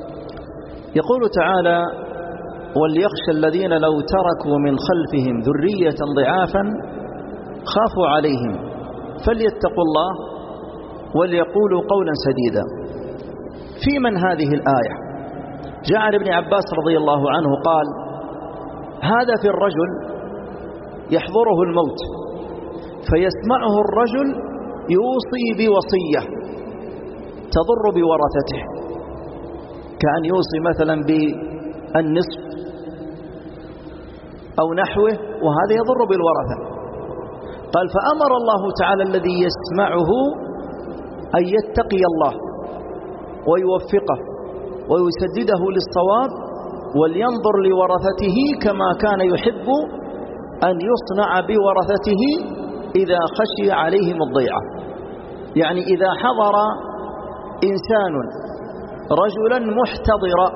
يقول تعالى وليخشى الذين لو تركوا من خلفهم ذرية ضعافا خافوا عليهم فليتقوا الله وليقولوا قولا سديدا. في من هذه الآية جاء عن ابن عباس رضي الله عنه قال هذا في الرجل يحضره الموت فيسمعه الرجل يوصي بوصية تضر بورثته، كأن يوصي مثلا بالنصف أو نحوه، وهذا يضر بالورثة. قال فأمر الله تعالى الذي يسمعه أن يتقي الله ويوفقه ويسدده للصواب ولينظر لورثته كما كان يحب أن يصنع بورثته إذا خشي عليهم الضيعة. يعني إذا حضر إنسان رجلا محتضرا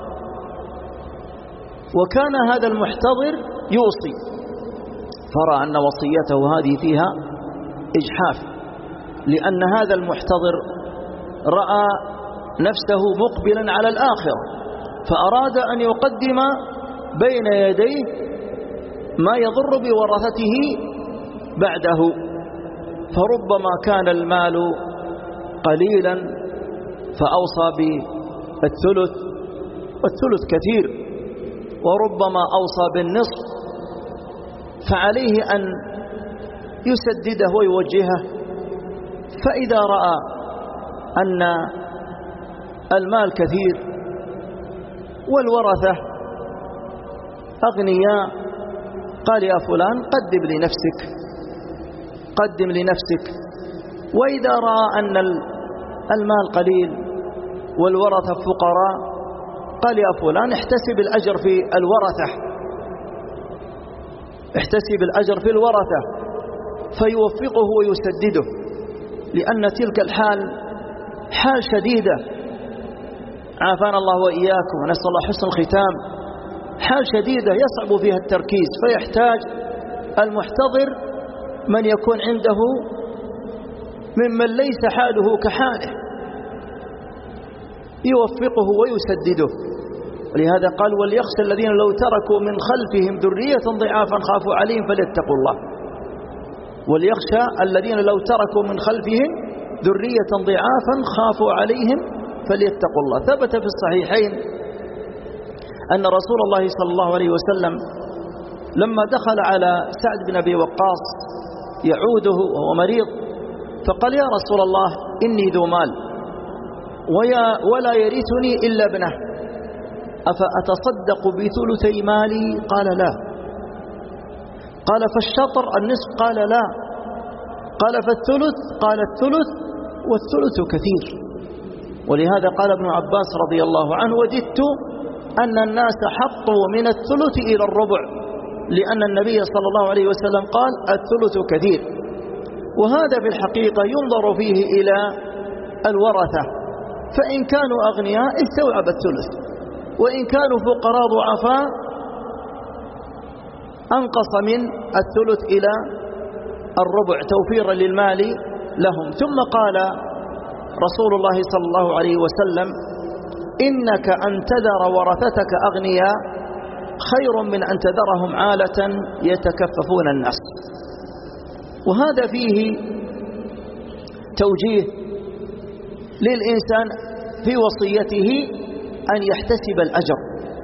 وكان هذا المحتضر يوصي فرأى أن وصيته هذه فيها إجحاف، لأن هذا المحتضر رأى نفسه مقبلا على الآخرة فأراد أن يقدم بين يديه ما يضر بورثته بعده، فربما كان المال قليلا فأوصى بالثلث والثلث كثير، وربما أوصى بالنصف، فعليه أن يسدده ويوجهه. فإذا رأى أن المال كثير والورثة أغنياء قال يا فلان قدم لنفسك قدم لنفسك. وإذا رأى أن المال قليل والورثة فقراء، قال يا فلان احتسب الأجر في الورثة، احتسب الأجر في الورثة، فيوفقه ويسدده، لأن تلك الحال حال شديدة، عافانا الله وإياكم ونسأل الله حسن الختام، حال شديدة يصعب فيها التركيز، فيحتاج المحتضر من يكون عنده ممن ليس حاله كحاله يوفقه ويسدده. ولهذا قال وليخشى الذين لو تركوا من خلفهم ذرية ضعافا خافوا عليهم فليتقوا الله. وليخشى الذين لو تركوا من خلفهم ذرية ضعافا خافوا عليهم فليتقوا الله. ثبت في الصحيحين أن رسول الله صلى الله عليه وسلم لما دخل على سعد بن أبي وقاص يعوده وهو مريض فقال يا رسول الله إني ذو مال ويا ولا يرثني إلا ابنه أفأتصدق بثلثي مالي؟ قال لا. قال فالشطر النصف؟ قال لا. قال فالثلث؟ قال الثلث والثلث كثير. ولهذا قال ابن عباس رضي الله عنه وددت أن الناس حطوا من الثلث إلى الربع، لأن النبي صلى الله عليه وسلم قال الثلث كثير. وهذا في الحقيقة ينظر فيه إلى الورثة، فإن كانوا أغنياء استوعب الثلث، وإن كانوا فقراء ضعفاء أنقص من الثلث إلى الربع توفيرا للمال لهم. ثم قال رسول الله صلى الله عليه وسلم إنك أن تذر ورثتك أغنياء خير من أن تذرهم عالة يتكففون الناس. وهذا فيه توجيه للإنسان في وصيته أن يحتسب الأجر،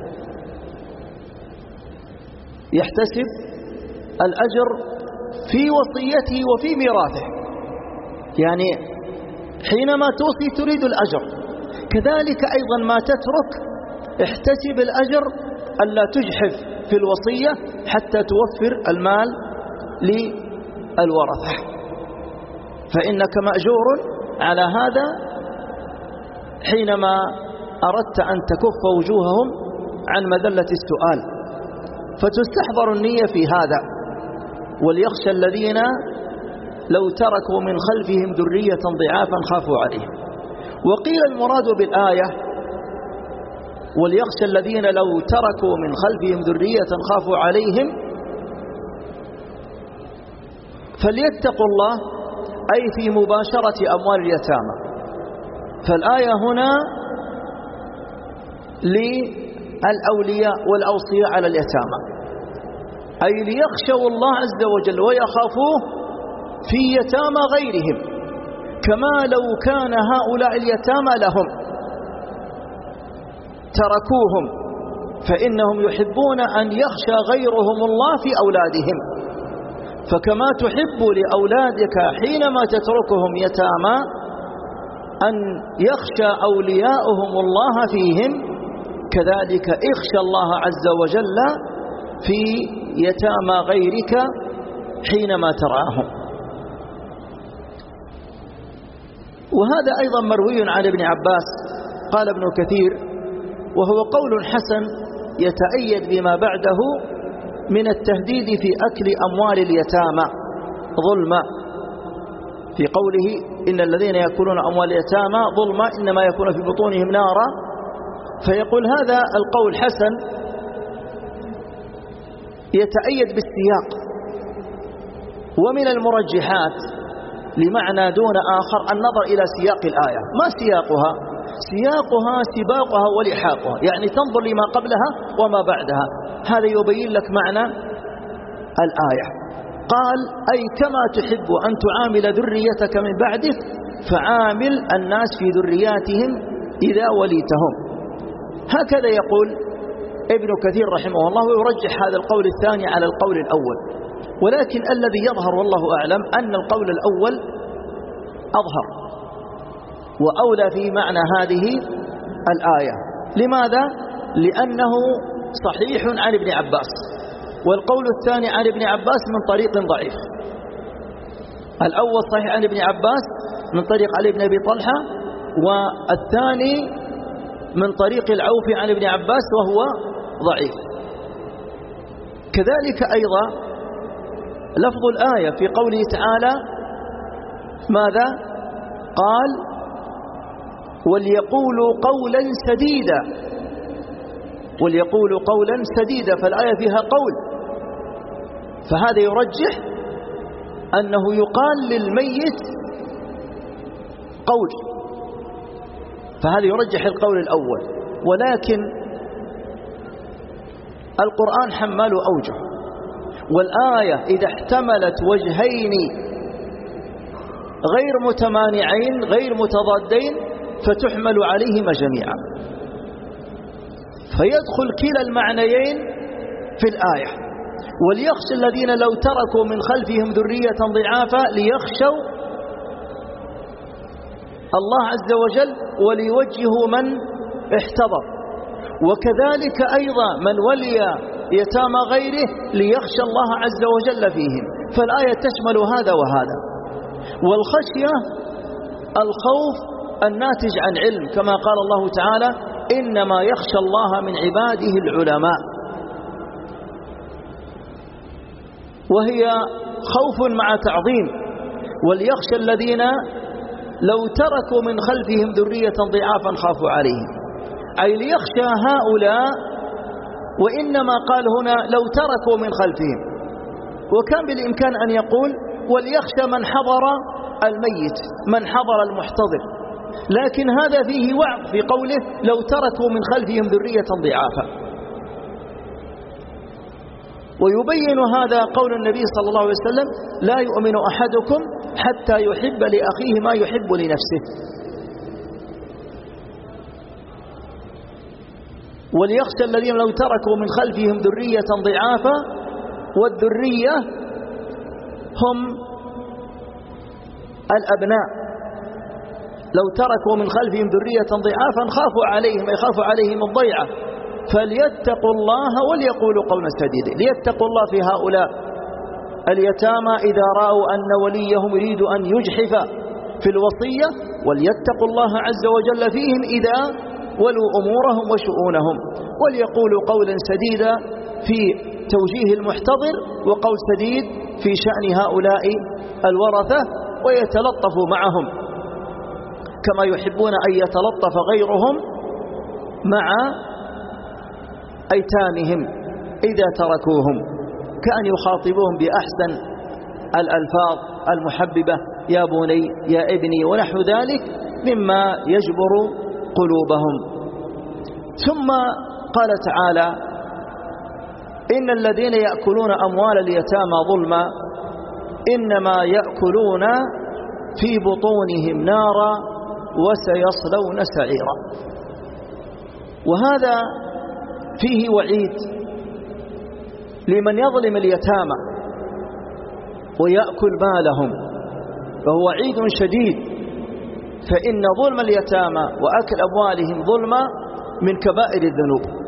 يحتسب الأجر في وصيته وفي ميراثه، يعني حينما توصي تريد الأجر، كذلك أيضا ما تترك احتسب الأجر ألا تجحف في الوصية حتى توفر المال للورثة، فإنك مأجور على هذا حينما أردت أن تكف وجوههم عن مذلة السؤال، فتستحضر النية في هذا. وليخشى الذين لو تركوا من خلفهم ذرية ضعافا خافوا عليهم. وقيل المراد بالآية وليخشى الذين لو تركوا من خلفهم ذرية خافوا عليهم فليتقوا الله، أي في مباشرة أموال اليتامى. فالآية هنا للأولياء والأوصياء على اليتامى، أي ليخشوا الله عز وجل ويخافوه في يتامى غيرهم، كما لو كان هؤلاء اليتامى لهم تركوهم، فإنهم يحبون أن يخشى غيرهم الله في أولادهم. فكما تحب لأولادك حينما تتركهم يتامى أن يخشى أولياؤهم الله فيهم، كذلك اخشى الله عز وجل في يتامى غيرك حينما تراهم. وهذا أيضا مروي عن ابن عباس. قال ابن كثير وهو قول حسن يتأيد بما بعده من التهديد في أكل أموال اليتامى ظلما، في قوله إن الذين يأكلون أموال اليتامى ظلما إنما يكون في بطونهم نارا. فيقول هذا القول حسن يتأيد بالسياق، ومن المرجحات لمعنى دون آخر النظر إلى سياق الآية. ما سياقها؟ سياقها سباقها ولحاقها، يعني تنظر لما قبلها وما بعدها. هذا يبين لك معنى الآية. قال أي كما تحب أن تعامل ذريتك من بعدك فعامل الناس في ذرياتهم إذا وليتهم. هكذا يقول ابن كثير رحمه الله، ويرجح هذا القول الثاني على القول الأول، ولكن الذي يظهر والله أعلم أن القول الأول أظهر وأولى في معنى هذه الآية. لماذا؟ لأنه صحيح عن ابن عباس، والقول الثاني عن ابن عباس من طريق ضعيف. الأول صحيح عن ابن عباس من طريق علي بن أبي طلحة، والثاني من طريق العوفي عن ابن عباس وهو ضعيف. كذلك أيضا لفظ الآية في قوله تعالى ماذا قال وليقولوا قولا سديدا، وليقولوا قولا سديدا، فالآية فيها قول، فهذا يرجح أنه يقال للميت قول، فهذا يرجح القول الأول. ولكن القرآن حمال أوجه، والآية إذا احتملت وجهين غير متمانعين غير متضادين فتحمل عليهما جميعا، فيدخل كلا المعنيين في الآية. وليخشى الذين لو تركوا من خلفهم ذرية ضعافا ليخشوا الله عز وجل وليوجهوا من احتضر، وكذلك أيضا من ولي يتامى غيره ليخشى الله عز وجل فيهم، فالآية تشمل هذا وهذا. والخشية الخوف الناتج عن علم، كما قال الله تعالى إنما يخشى الله من عباده العلماء، وهي خوف مع تعظيم. وليخشى الذين لو تركوا من خلفهم ذرية ضعافا خافوا عليهم، أي ليخشى هؤلاء، وإنما قال هنا لو تركوا من خلفهم، وكان بالإمكان أن يقول وليخشى من حضر الميت من حضر المحتضر، لكن هذا فيه وعظ في قوله لو تركوا من خلفهم ذرية ضعافا. ويبين هذا قول النبي صلى الله عليه وسلم لا يؤمن أحدكم حتى يحب لأخيه ما يحب لنفسه. وليخشى الذين لو تركوا من خلفهم ذرية ضعافا، والذرية هم الأبناء، لو تركوا من خلفهم ذرية ضعافا خافوا عليهم أي خافوا عليهم الضيعة، فليتقوا الله وليقولوا قولا سديدا. ليتقوا الله في هؤلاء اليتامى إذا رأوا أن وليهم يريد أن يجحف في الوصية، وليتقوا الله عز وجل فيهم إذا ولوا أمورهم وشؤونهم، وليقولوا قولا سديدا في توجيه المحتضر، وقول سديد في شأن هؤلاء الورثة، ويتلطفوا معهم كما يحبون أن يتلطف غيرهم مع أيتامهم إذا تركوهم، كأن يخاطبوهم بأحسن الألفاظ المحببة يا بني يا ابني ونحو ذلك مما يجبر قلوبهم. ثم قال تعالى إن الذين يأكلون أموال اليتامى ظلما إنما يأكلون في بطونهم نارا وسيصلون سعيرا. وهذا فيه وعيد لمن يظلم اليتامى ويأكل مالهم، فهو وعيد شديد، فإن ظلم اليتامى وأكل أموالهم ظلما من كبائر الذنوب،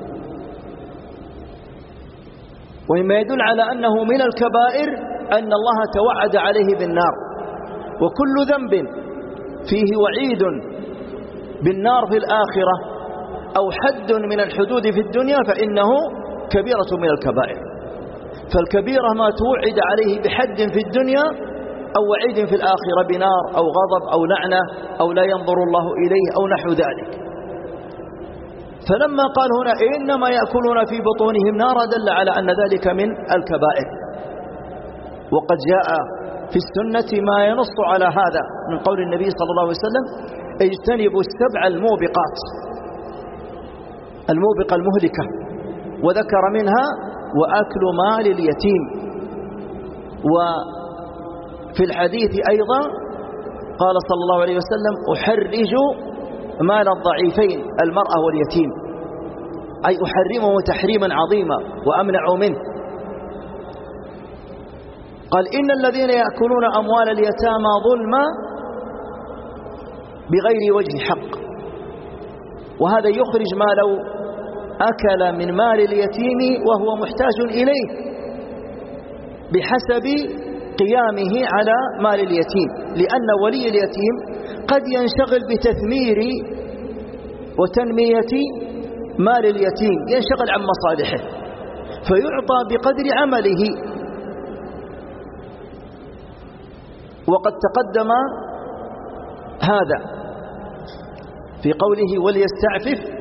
ومما يدل على أنه من الكبائر أن الله توعد عليه بالنار، وكل ذنب فيه وعيد بالنار في الآخرة أو حد من الحدود في الدنيا فإنه كبيرة من الكبائر. فالكبيرة ما توعد عليه بحد في الدنيا أو وعيد في الآخرة بنار أو غضب أو لعنة أو لا ينظر الله إليه أو نحو ذلك. فلما قال هنا إنما يأكلون في بطونهم نارا دل على أن ذلك من الكبائر، وقد جاء في السنة ما ينص على هذا من قول النبي صلى الله عليه وسلم اجتنبوا السبع الموبقات، الموبقة المهلكة، وذكر منها وأكل مال اليتيم. وفي الحديث أيضا قال صلى الله عليه وسلم أحرج مال الضعيفين المرأة واليتيم، أي أحرمه تحريما عظيما وأمنع منه. قال إن الذين يأكلون أموال اليتامى ظلما بغير وجه حق، وهذا يخرج ما لو أكل من مال اليتيم وهو محتاج إليه بحسب قيامه على مال اليتيم، لأن ولي اليتيم قد ينشغل بتثمير وتنمية مال اليتيم، ينشغل عن مصالحه فيعطى بقدر عمله. وقد تقدم هذا في قوله وليستعفف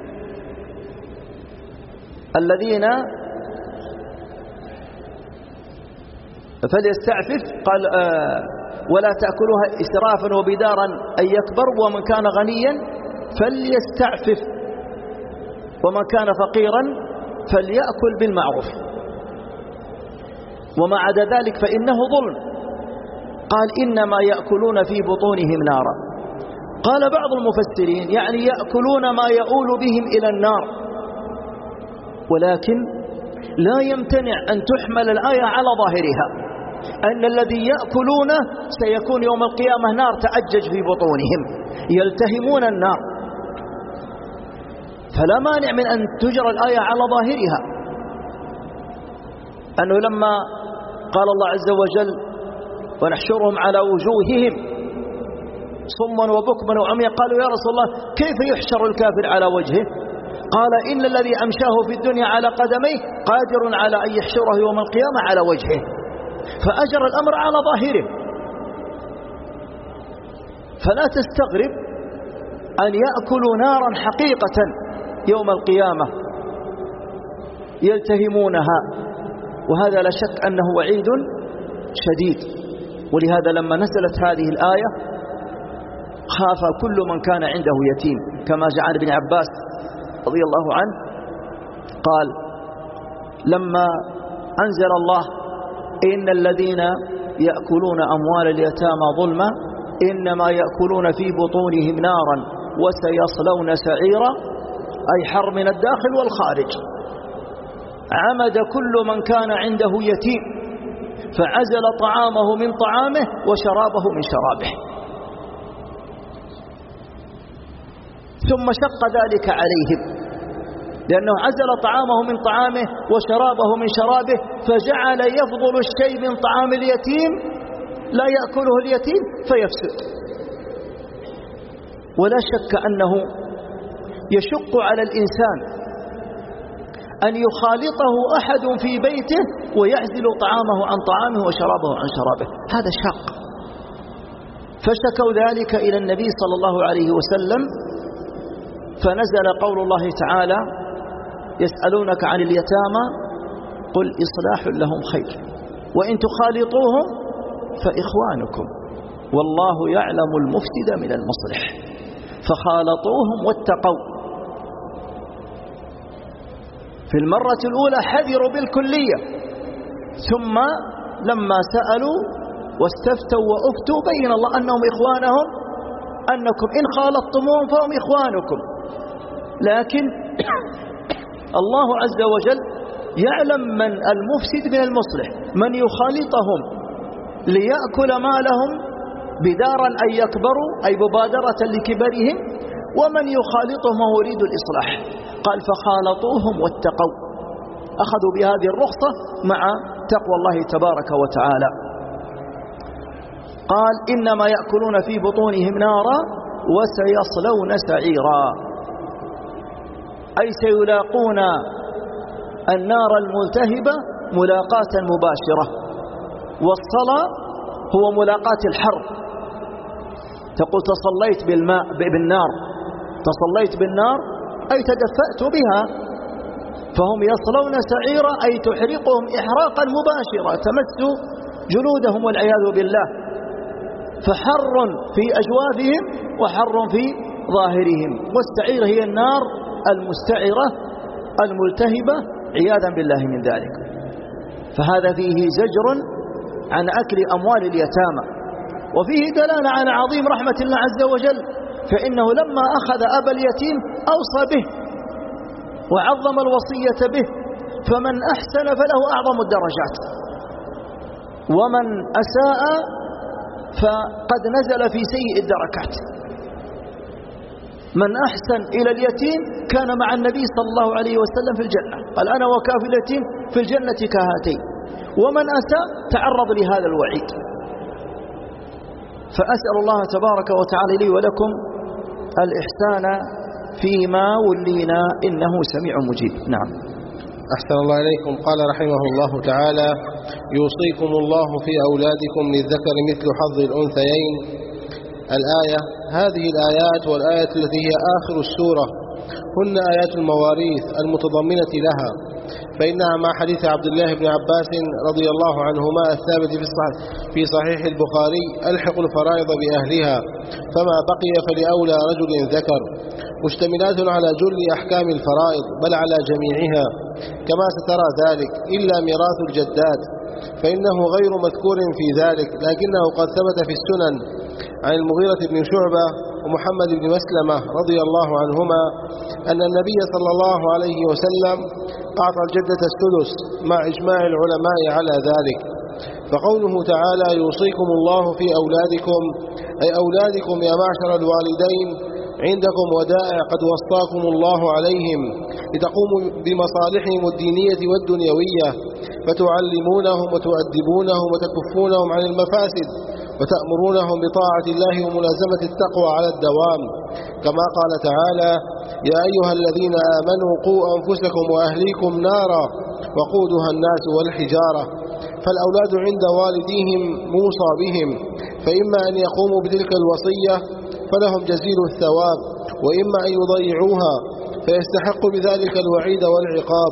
الذين فليستعفف، قال آه ولا تأكلوها إسرافا وبدارا أن يكبر، ومن كان غنيا فليستعفف، ومن كان فقيرا فليأكل بالمعروف، وما عدا ذلك فإنه ظلم. قال إنما يأكلون في بطونهم نارا. قال بعض المفسرين يعني يأكلون ما يؤول بهم إلى النار، ولكن لا يمتنع أن تحمل الآية على ظاهرها أن الذي يأكلونه سيكون يوم القيامة نار تأجج في بطونهم يلتهمون النار، فلا مانع من أن تجرى الآية على ظاهرها، أنه لما قال الله عز وجل ونحشرهم على وجوههم صما وبكما وعميا، قالوا يا رسول الله كيف يحشر الكافر على وجهه؟ قال إن الذي أمشاه في الدنيا على قدميه قادر على أن يحشره يوم القيامة على وجهه، فأجر الأمر على ظاهره. فلا تستغرب أن يأكلوا نارا حقيقة يوم القيامة يلتهمونها، وهذا لا شك أنه وعيد شديد. ولهذا لما نزلت هذه الآية خاف كل من كان عنده يتيم، كما جاء عن ابن عباس رضي الله عنه قال لما أنزل الله إن الذين يأكلون أموال اليتامى ظلما إنما يأكلون في بطونهم نارا وسيصلون سعيرا، أي حر من الداخل والخارج. عمد كل من كان عنده يتيم فعزل طعامه من طعامه وشرابه من شرابه، ثم شق ذلك عليهم لأنه عزل طعامه من طعامه وشرابه من شرابه، فجعل يفضل الشيء من طعام اليتيم لا يأكله اليتيم فيفسد. ولا شك أنه يشق على الإنسان أن يخالطه أحد في بيته ويعزل طعامه عن طعامه وشرابه عن شرابه، هذا شاق. فاشتكوا ذلك إلى النبي صلى الله عليه وسلم، فنزل قول الله تعالى يسألونك عن اليتامى قل إصلاح لهم خير وإن تخالطوهم فإخوانكم والله يعلم المفسد من المصلح، فخالطوهم واتقوا. في المرة الأولى حذروا بالكلية، ثم لما سألوا واستفتوا وأفتوا بين الله أنهم إخوانهم، أنكم إن خالطتموهم فهم إخوانكم، لكن الله عز وجل يعلم من المفسد من المصلح، من يخالطهم ليأكل مالهم بدارا أن يكبروا أي مبادرة لكبرهم، ومن يخالطهم وهو يريد الإصلاح. قال فخالطوهم واتقوا، أخذوا بهذه الرخصة مع تقوى الله تبارك وتعالى. قال إنما يأكلون في بطونهم نارا وسيصلون سعيرا، أي سيلاقون النار الملتهبة ملاقاة مباشرة. والصلاة هو ملاقاة الحرب، تقول تصليت بالماء بالنار، تصليت بالنار أي تدفأت بها، فهم يصلون سعيرا أي تحرقهم إحراقا مباشرا تمس جلودهم والعياذ بالله، فحر في أجوافهم وحر في ظاهرهم. والسعير هي النار المستعرة الملتهبة عياذا بالله من ذلك. فهذا فيه زجر عن أكل أموال اليتامى، وفيه دلالة على عظيم رحمة الله عز وجل، فإنه لما أخذ أبا اليتيم أوصى به وعظم الوصية به، فمن أحسن فله أعظم الدرجات، ومن أساء فقد نزل في سيء الدركات. من أحسن إلى اليتيم كان مع النبي صلى الله عليه وسلم في الجنة، قال أنا وكافل اليتيم في الجنة كهاتين، ومن أساء تعرض لهذا الوعيد. فأسأل الله تبارك وتعالى لي ولكم الإحسان فيما ولينا إنه سميع مجيب. نعم. أحسن الله إليكم. قال رحمه الله تعالى: يوصيكم الله في أولادكم للذكر مثل حظ الأنثيين. الآية. هذه الآيات والآية التي هي آخر السورة هن آيات المواريث المتضمنة لها، فإنها مع حديث عبد الله بن عباس رضي الله عنهما الثابت في صحيح البخاري: ألحق الفرائض بأهلها فما بقي فلأولى رجل ذكر، مشتملات على جل أحكام الفرائض بل على جميعها كما سترى ذلك، إلا ميراث الجدات فإنه غير مذكور في ذلك، لكنه قد ثبت في السنن عن المغيرة بن شعبة ومحمد بن مسلمة رضي الله عنهما أن النبي صلى الله عليه وسلم أعطى الجدة السدس مع إجماع العلماء على ذلك. فقوله تعالى: يوصيكم الله في أولادكم، أي أولادكم يا معشر الوالدين عندكم ودائع قد وصاكم الله عليهم لتقوموا بمصالحهم الدينية والدنيوية، فتعلمونهم وتؤدبونهم وتكفونهم عن المفاسد وتأمرونهم بطاعة الله وملازمة التقوى على الدوام، كما قال تعالى: يا أيها الذين آمنوا قوا أنفسكم وأهليكم نارا وقودها الناس والحجارة. فالأولاد عند والديهم موصى بهم، فإما أن يقوموا بتلك الوصية فلهم جزيل الثواب، وإما أن يضيعوها فيستحق بذلك الوعيد والعقاب.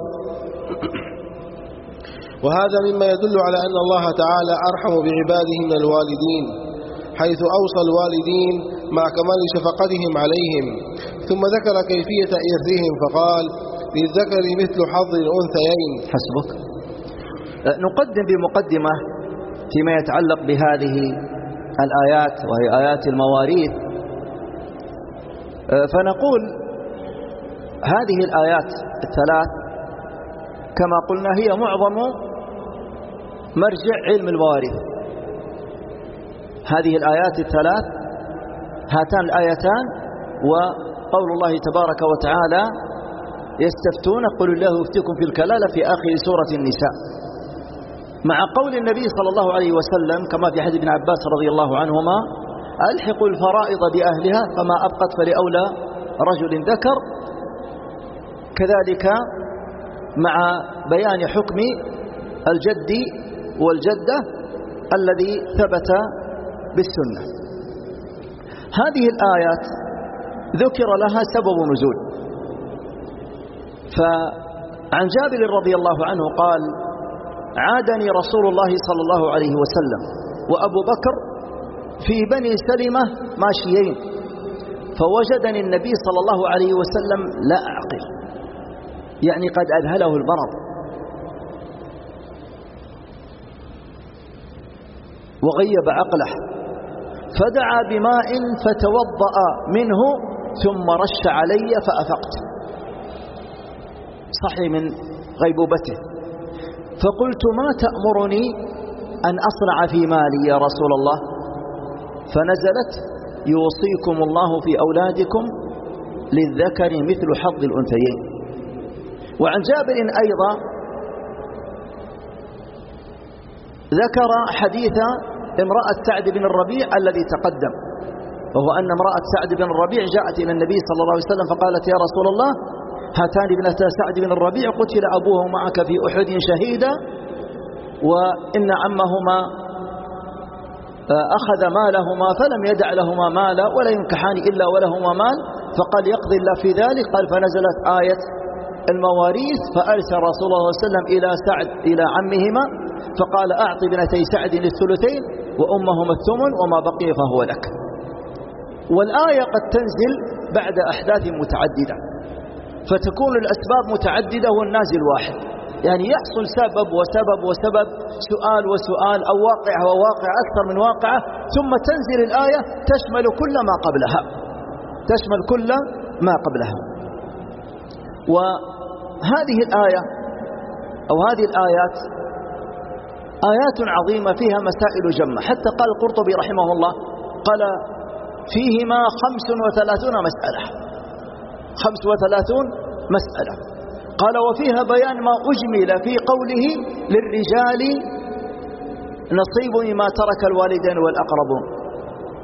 وهذا مما يدل على أن الله تعالى أرحم بعباده من الوالدين، حيث أوصى الوالدين مع كمال شفقتهم عليهم، ثم ذكر كيفية إرثهم فقال: للذكر مثل حظ الأنثيين. حسبك. نقدم بمقدمة فيما يتعلق بهذه الآيات وهي آيات المواريث، فنقول هذه الآيات الثلاث كما قلنا هي معظم مرجع علم المواريث. هذه الآيات الثلاث، هاتان الآيتان وقول الله تبارك وتعالى: يستفتون قل الله يفتيكم في الكلالة في آخر سورة النساء، مع قول النبي صلى الله عليه وسلم كما في حديث ابن عباس رضي الله عنهما: ألحقوا الفرائض بأهلها فما أبقت فلأولى رجل ذكر. كذلك مع بيان حكم الجد والجدة الذي ثبت بالسنة. هذه الآيات ذكر لها سبب نزول، فعن جابر رضي الله عنه قال: عادني رسول الله صلى الله عليه وسلم وأبو بكر في بني سلمة ماشيين، فوجدني النبي صلى الله عليه وسلم لا أعقل، يعني قد أذهله المرض، وغيب عقله، فدعا بماء فتوضأ منه ثم رش علي فأفقت، صحي من غيبوبته، فقلت: ما تأمرني أن أصنع في مالي يا رسول الله؟ فنزلت: يوصيكم الله في أولادكم للذكر مثل حظ الأنثيين. وعن جابر أيضا ذكر حديث امرأة سعد بن الربيع الذي تقدم، وهو أن امرأة سعد بن الربيع جاءت إلى النبي صلى الله عليه وسلم فقالت: يا رسول الله، هاتان ابنتا سعد بن الربيع قتل أبوه معك في أحد شهيدا، وإن عمهما أخذ مالهما فلم يدع لهما مالا ولا ينكحان إلا ولهما مال، فقال: يقضي الله في ذلك. قال: فنزلت آية المواريث، فأرسل رسول الله صلى الله عليه وسلم إلى سعد إلى عمهما فقال: أعطي ابنتي سعد الثلثين وأمهما الثمن وما بقي فهو لك. والآية قد تنزل بعد أحداث متعددة، فتكون الأسباب متعددة والنازل واحد، يعني يحصل سبب وسبب وسبب، سؤال وسؤال، أو واقع وواقع أكثر من واقعة، ثم تنزل الآية تشمل كل ما قبلها، تشمل كل ما قبلها. وهذه الآية أو هذه الآيات آيات عظيمة فيها مسائل جمة، حتى قال القرطبي رحمه الله قال: فيهما خمس وثلاثون مسألة، خمس وثلاثون مسألة. قال: وفيها بيان ما أجمل في قوله: للرجال نصيب مما ترك الوالدين والأقربون.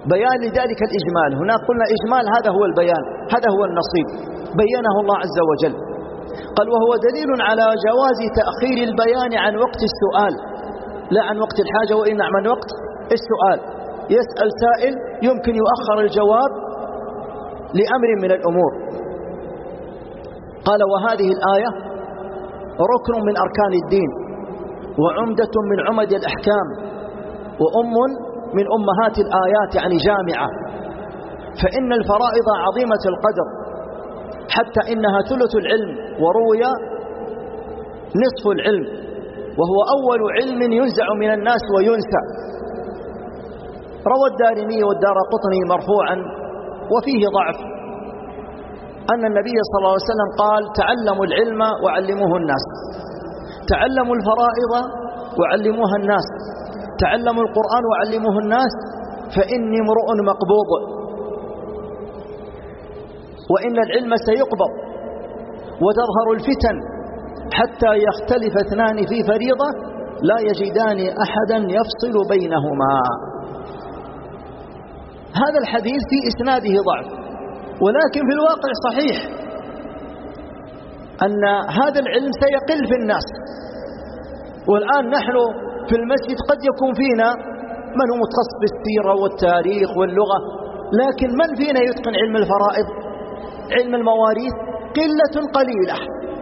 بيان لذلك الإجمال. هناك قلنا إجمال، هذا هو البيان، هذا هو النصيب، بينه الله عز وجل. قال وهو دليل على جواز تأخير البيان عن وقت السؤال، لا عن وقت الحاجة، وإنما عن وقت السؤال. يسأل سائل يمكن يؤخر الجواب لأمر من الأمور. قال وهذه الآية ركن من أركان الدين، وعمدة من عمد الأحكام، وأم من أمهات الآيات، يعني جامعة. فإن الفرائض عظيمة القدر حتى إنها ثلث العلم، وروي نصف العلم، وهو أول علم ينزع من الناس وينسى. روى الدارمي والدارقطني مرفوعا وفيه ضعف أن النبي صلى الله عليه وسلم قال تعلموا العلم وعلموه الناس، تعلموا الفرائض وعلموها الناس، تعلموا القرآن وعلموه الناس، فإني امرؤ مقبوض، وإن العلم سيقبض وتظهر الفتن حتى يختلف اثنان في فريضة لا يجدان أحدا يفصل بينهما. هذا الحديث في إسناده ضعف، ولكن في الواقع صحيح أن هذا العلم سيقل في الناس. والآن نحن في المسجد قد يكون فينا من هو متخصص بالسيرة والتاريخ واللغة، لكن من فينا يتقن علم الفرائض، علم المواريث؟ قلة قليلة،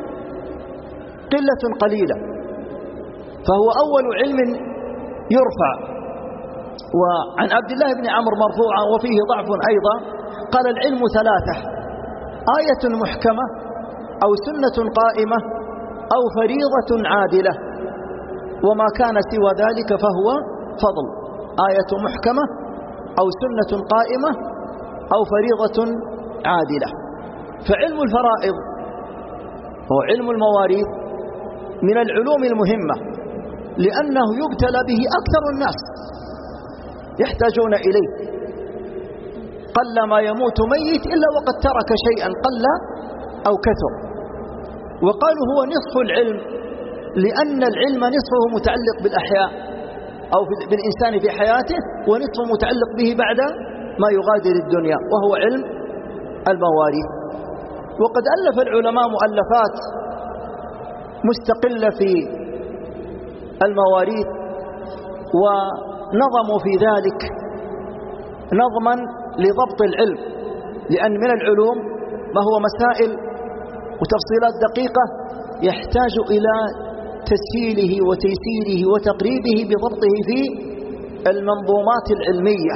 قلة قليلة. فهو أول علم يرفع. وعن عبد الله بن عمرو مرفوعا وفيه ضعف أيضا قال العلم ثلاثة: آية محكمة، أو سنة قائمة، أو فريضة عادلة، وما كان سوى ذلك فهو فضل. آية محكمة أو سنة قائمة أو فريضة عادلة. فعلم الفرائض وعلم المواريث من العلوم المهمة، لأنه يبتلى به أكثر الناس، يحتاجون إليه. قل ما يموت ميت إلا وقد ترك شيئا قل أو كثر. وقالوا هو نصف العلم، لأن العلم نصفه متعلق بالأحياء أو بالإنسان في حياته، ونصفه متعلق به بعد ما يغادر الدنيا، وهو علم المواريث. وقد ألف العلماء مؤلفات مستقلة في المواريث، ونظموا في ذلك نظما لضبط العلم، لأن من العلوم ما هو مسائل وتفصيلات دقيقة يحتاج إلى تسهيله وتيسيره وتقريبه بضبطه في المنظومات العلمية.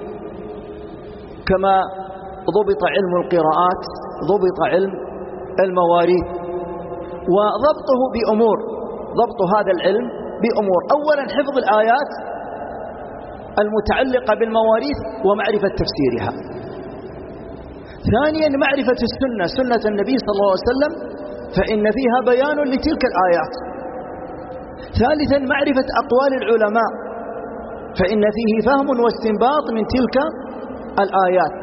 كما ضبط علم القراءات ضبط علم المواريث، وضبطه بأمور، ضبط هذا العلم بأمور: أولا حفظ الآيات المتعلقة بالمواريث ومعرفة تفسيرها. ثانيا معرفة السنة، سنة النبي صلى الله عليه وسلم، فإن فيها بيان لتلك الآيات. ثالثا معرفة أقوال العلماء، فإن فيه فهم واستنباط من تلك الآيات.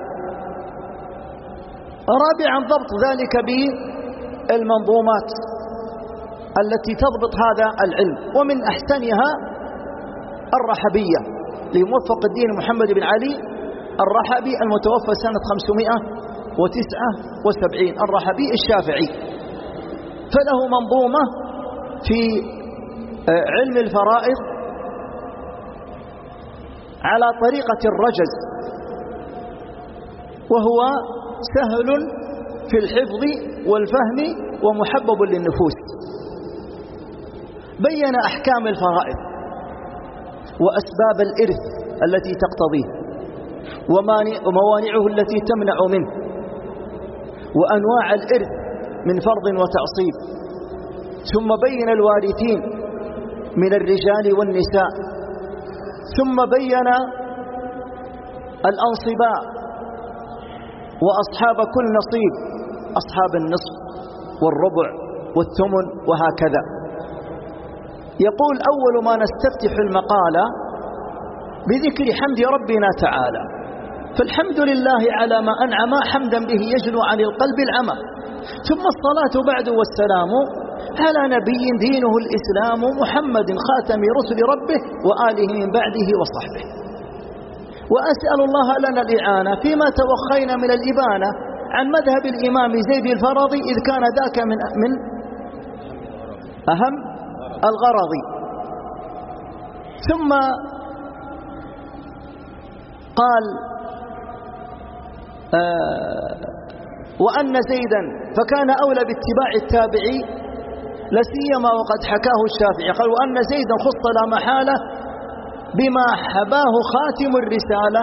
رابعا ضبط ذلك بالمنظومات التي تضبط هذا العلم، ومن أحسنها الرحبية لموفق الدين محمد بن علي الرحبي المتوفى سنة خمسمائة وتسعة وسبعين، الرحبي الشافعي، فله منظومة في علم الفرائض على طريقة الرجز، وهو سهل في الحفظ والفهم ومحبب للنفوس. بين أحكام الفرائض وأسباب الإرث التي تقتضيه، وموانعه التي تمنع منه، وأنواع الإرث من فرض وتعصيب. ثم بين الوارثين من الرجال والنساء. ثم بين الأنصباء وأصحاب كل نصيب، أصحاب النصف والربع والثمن وهكذا. يقول: أول ما نستفتح المقالة بذكر حمد ربنا تعالى، فالحمد لله على ما أنعم حمدا به يجلو عن القلب العمى. ثم الصلاة بعد والسلام على نبي دينه الإسلام، محمد خاتم رسل ربه وآله من بعده وصحبه. وأسأل الله لنا الإعانة فيما توخينا من الإبانة عن مذهب الإمام زيد الفراضي، إذ كان ذاك من من أهم الغرض. ثم قال آه وأن زيدا فكان أولى باتباع التابعي لسيما وقد حكاه الشافعي. قال وأن زيدا خص لا محالة بما حباه خاتم الرسالة.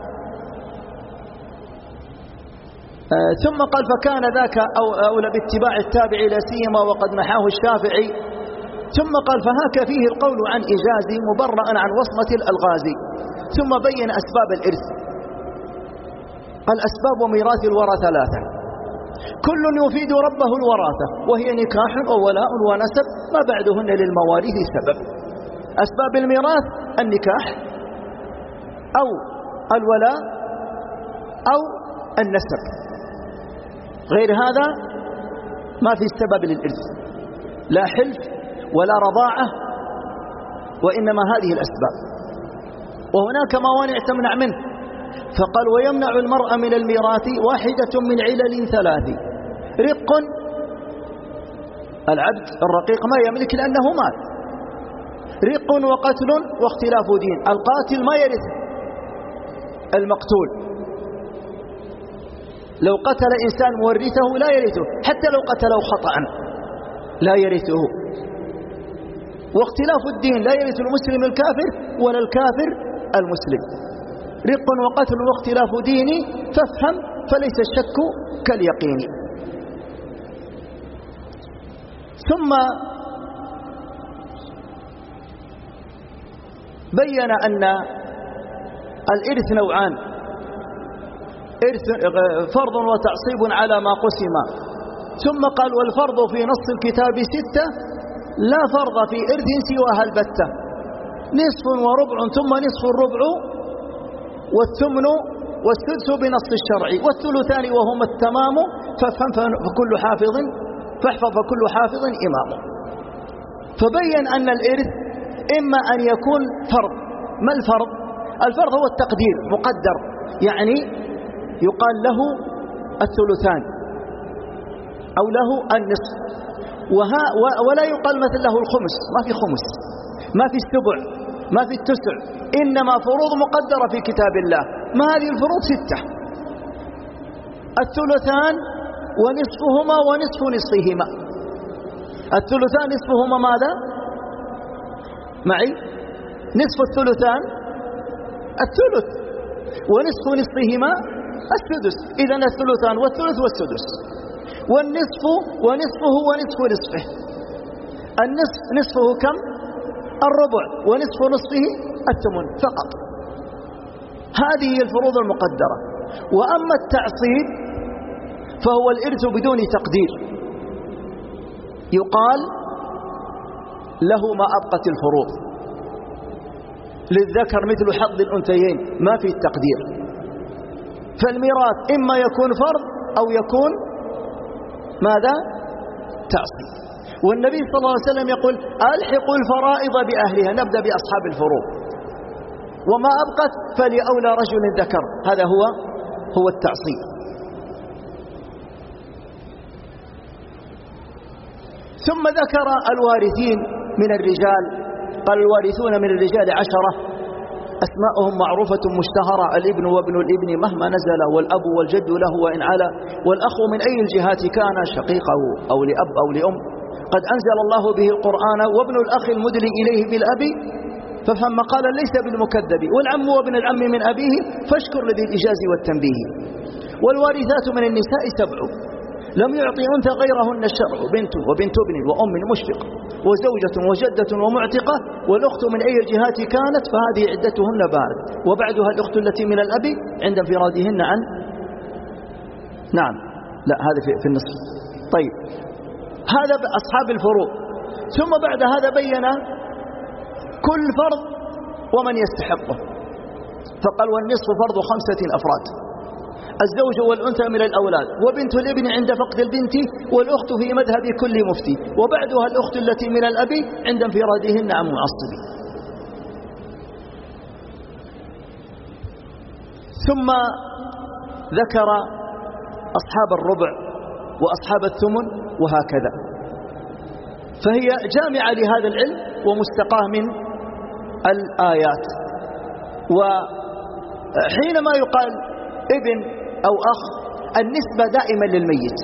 آه ثم قال فكان ذاك أو أولى باتباع التابعي لسيما وقد نحاه الشافعي. ثم قال فهاك فيه القول عن إجازي مبرأ عن وصمة الألغازي. ثم بين أسباب الإرث. الأسباب ميراث الورى ثلاثة كل يفيد ربه الوراثة، وهي نكاح وولاء ونسب ما بعدهن للمواريث سبب. أسباب الميراث النكاح أو الولاء أو النسب، غير هذا ما في سبب للإرث، لا حلف ولا رضاعة، وإنما هذه الأسباب. وهناك موانع تمنع منه، فقال ويمنع المرء من الميراث واحدة من علل ثلاث: رق، العبد الرقيق ما يملك لأنه مات، رق وقتل واختلاف دين، القاتل ما يرث المقتول، لو قتل إنسان مورثه لا يرثه، حتى لو قتله خطأ لا يرثه. واختلاف الدين، لا يرث المسلم الكافر ولا الكافر المسلم. رق وقتل واختلاف ديني، فافهم فليس الشك كاليقين. ثم بين أن الإرث نوعان: إرث فرض وتعصيب على ما قسم. ثم قال والفرض في نص الكتاب ستة، لا فرض في إرث سواها البتة: نصف وربع ثم نصف الربع والثمن والسدس بنص الشرع والثلثان وهما التمام، فافهم فكل حافظ فاحفظ فكل حافظ إمام. فبين أن الإرث إما أن يكون فرض. ما الفرض؟ الفرض هو التقدير، مقدر، يعني يقال له الثلثان أو له النصف، وها ولا يقال مثل له الخمس، ما في خمس، ما في السبع، ما في التسع، إنما فروض مقدرة في كتاب الله. ما هذه الفروض؟ ستة: الثلثان ونصفهما ونصف نصفهما. الثلثان نصفهما ماذا؟ معي؟ نصف الثلثان الثلث، ونصف نصفهما السدس. إذن الثلثان والثلث والسدس، والنصف ونصفه ونصف نصفه. النصف نصفه كم؟ الربع، ونصف نصفه الثمن فقط. هذه هي الفروض المقدرة. وأما التعصيب فهو الإرث بدون تقدير، يقال له ما أبقت الفروض، للذكر مثل حظ الأنثيين، ما في التقدير. فالميراث إما يكون فرض أو يكون ماذا؟ تعصيب. والنبي صلى الله عليه وسلم يقول ألحقوا الفرائض بأهلها، نبدأ بأصحاب الفروض، وما أبقت فلأولى رجل ذكر. هذا هو هو التعصيب. ثم ذكر الوارثين من الرجال. قال الوارثون من الرجال عشرة أسماءهم معروفة مشتهرة: الابن وابن الابن مهما نزل، والأب والجد له وإن علا، والأخ من أي الجهات كان، شقيقه أو لأب أو لأم، قد أنزل الله به القرآن، وابن الأخ المدلي إليه بالأب ففهم قالا ليس بالمكذب، والعم وابن العم من أبيه فاشكر لذي الإجاز والتنبيه. والوارثات من النساء سبع لم يعطي أنثى غيرهن الشرع: بنت وبنت ابن وأم مشفق وزوجة وجدة ومعتقة، والأخت من أي الجهات كانت فهذه عدتهن بارد، وبعدها الأخت التي من الأب عند انفرادهن عن نعم لا هذا في, في النصف. طيب، هذا أصحاب الفروض. ثم بعد هذا بين كل فرض ومن يستحقه، فقال والنصف فرض خمسة أفراد: الزوج والأنثى من الأولاد، وبنت الابن عند فقد البنت، والأخت في مذهب كل مفتي، وبعدها الأخت التي من الأب عند انفرادهن عن معصب. ثم ذكر أصحاب الربع وأصحاب الثمن وهكذا. فهي جامعة لهذا العلم ومستقاه من الآيات. وحينما يقال ابن أو أخ النسبة دائما للميت،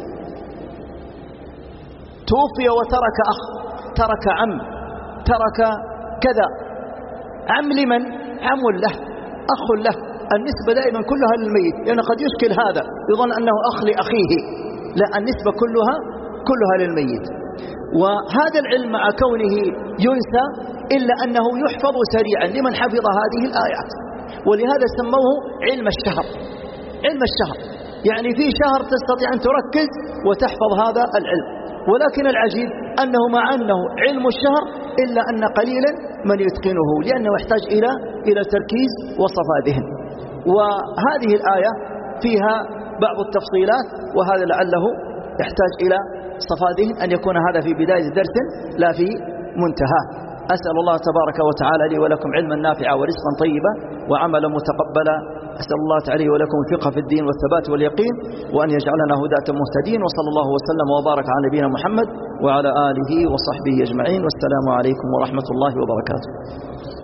توفي وترك أخ، ترك عم، ترك كذا، عم لمن؟ عم له، أخ له، النسبة دائما كلها للميت، لأن قد يشكل هذا يظن أنه أخ لأخيه، لا، النسبة كلها كلها للميت. وهذا العلم مع كونه ينسى إلا أنه يحفظ سريعا لمن حفظ هذه الآيات، ولهذا سموه علم الشهر. علم الشهر يعني في شهر تستطيع أن تركز وتحفظ هذا العلم. ولكن العجيب أنه مع أنه علم الشهر إلا أن قليلا من يتقنه، لأنه يحتاج إلى إلى تركيز وصفاء ذهن. وهذه الآية فيها بعض التفصيلات، وهذا لعله يحتاج إلى صفاء ذهن أن يكون هذا في بداية درس لا في منتهى. أسأل الله تبارك وتعالى لي ولكم علما نافعا ورزقا طيبا وعملا متقبلا. أسأل الله تعالى ولكم الفقه في الدين والثبات واليقين، وأن يجعلنا هداة مهتدين. وصلى الله وسلم وبارك على نبينا محمد وعلى آله وصحبه أجمعين، والسلام عليكم ورحمة الله وبركاته.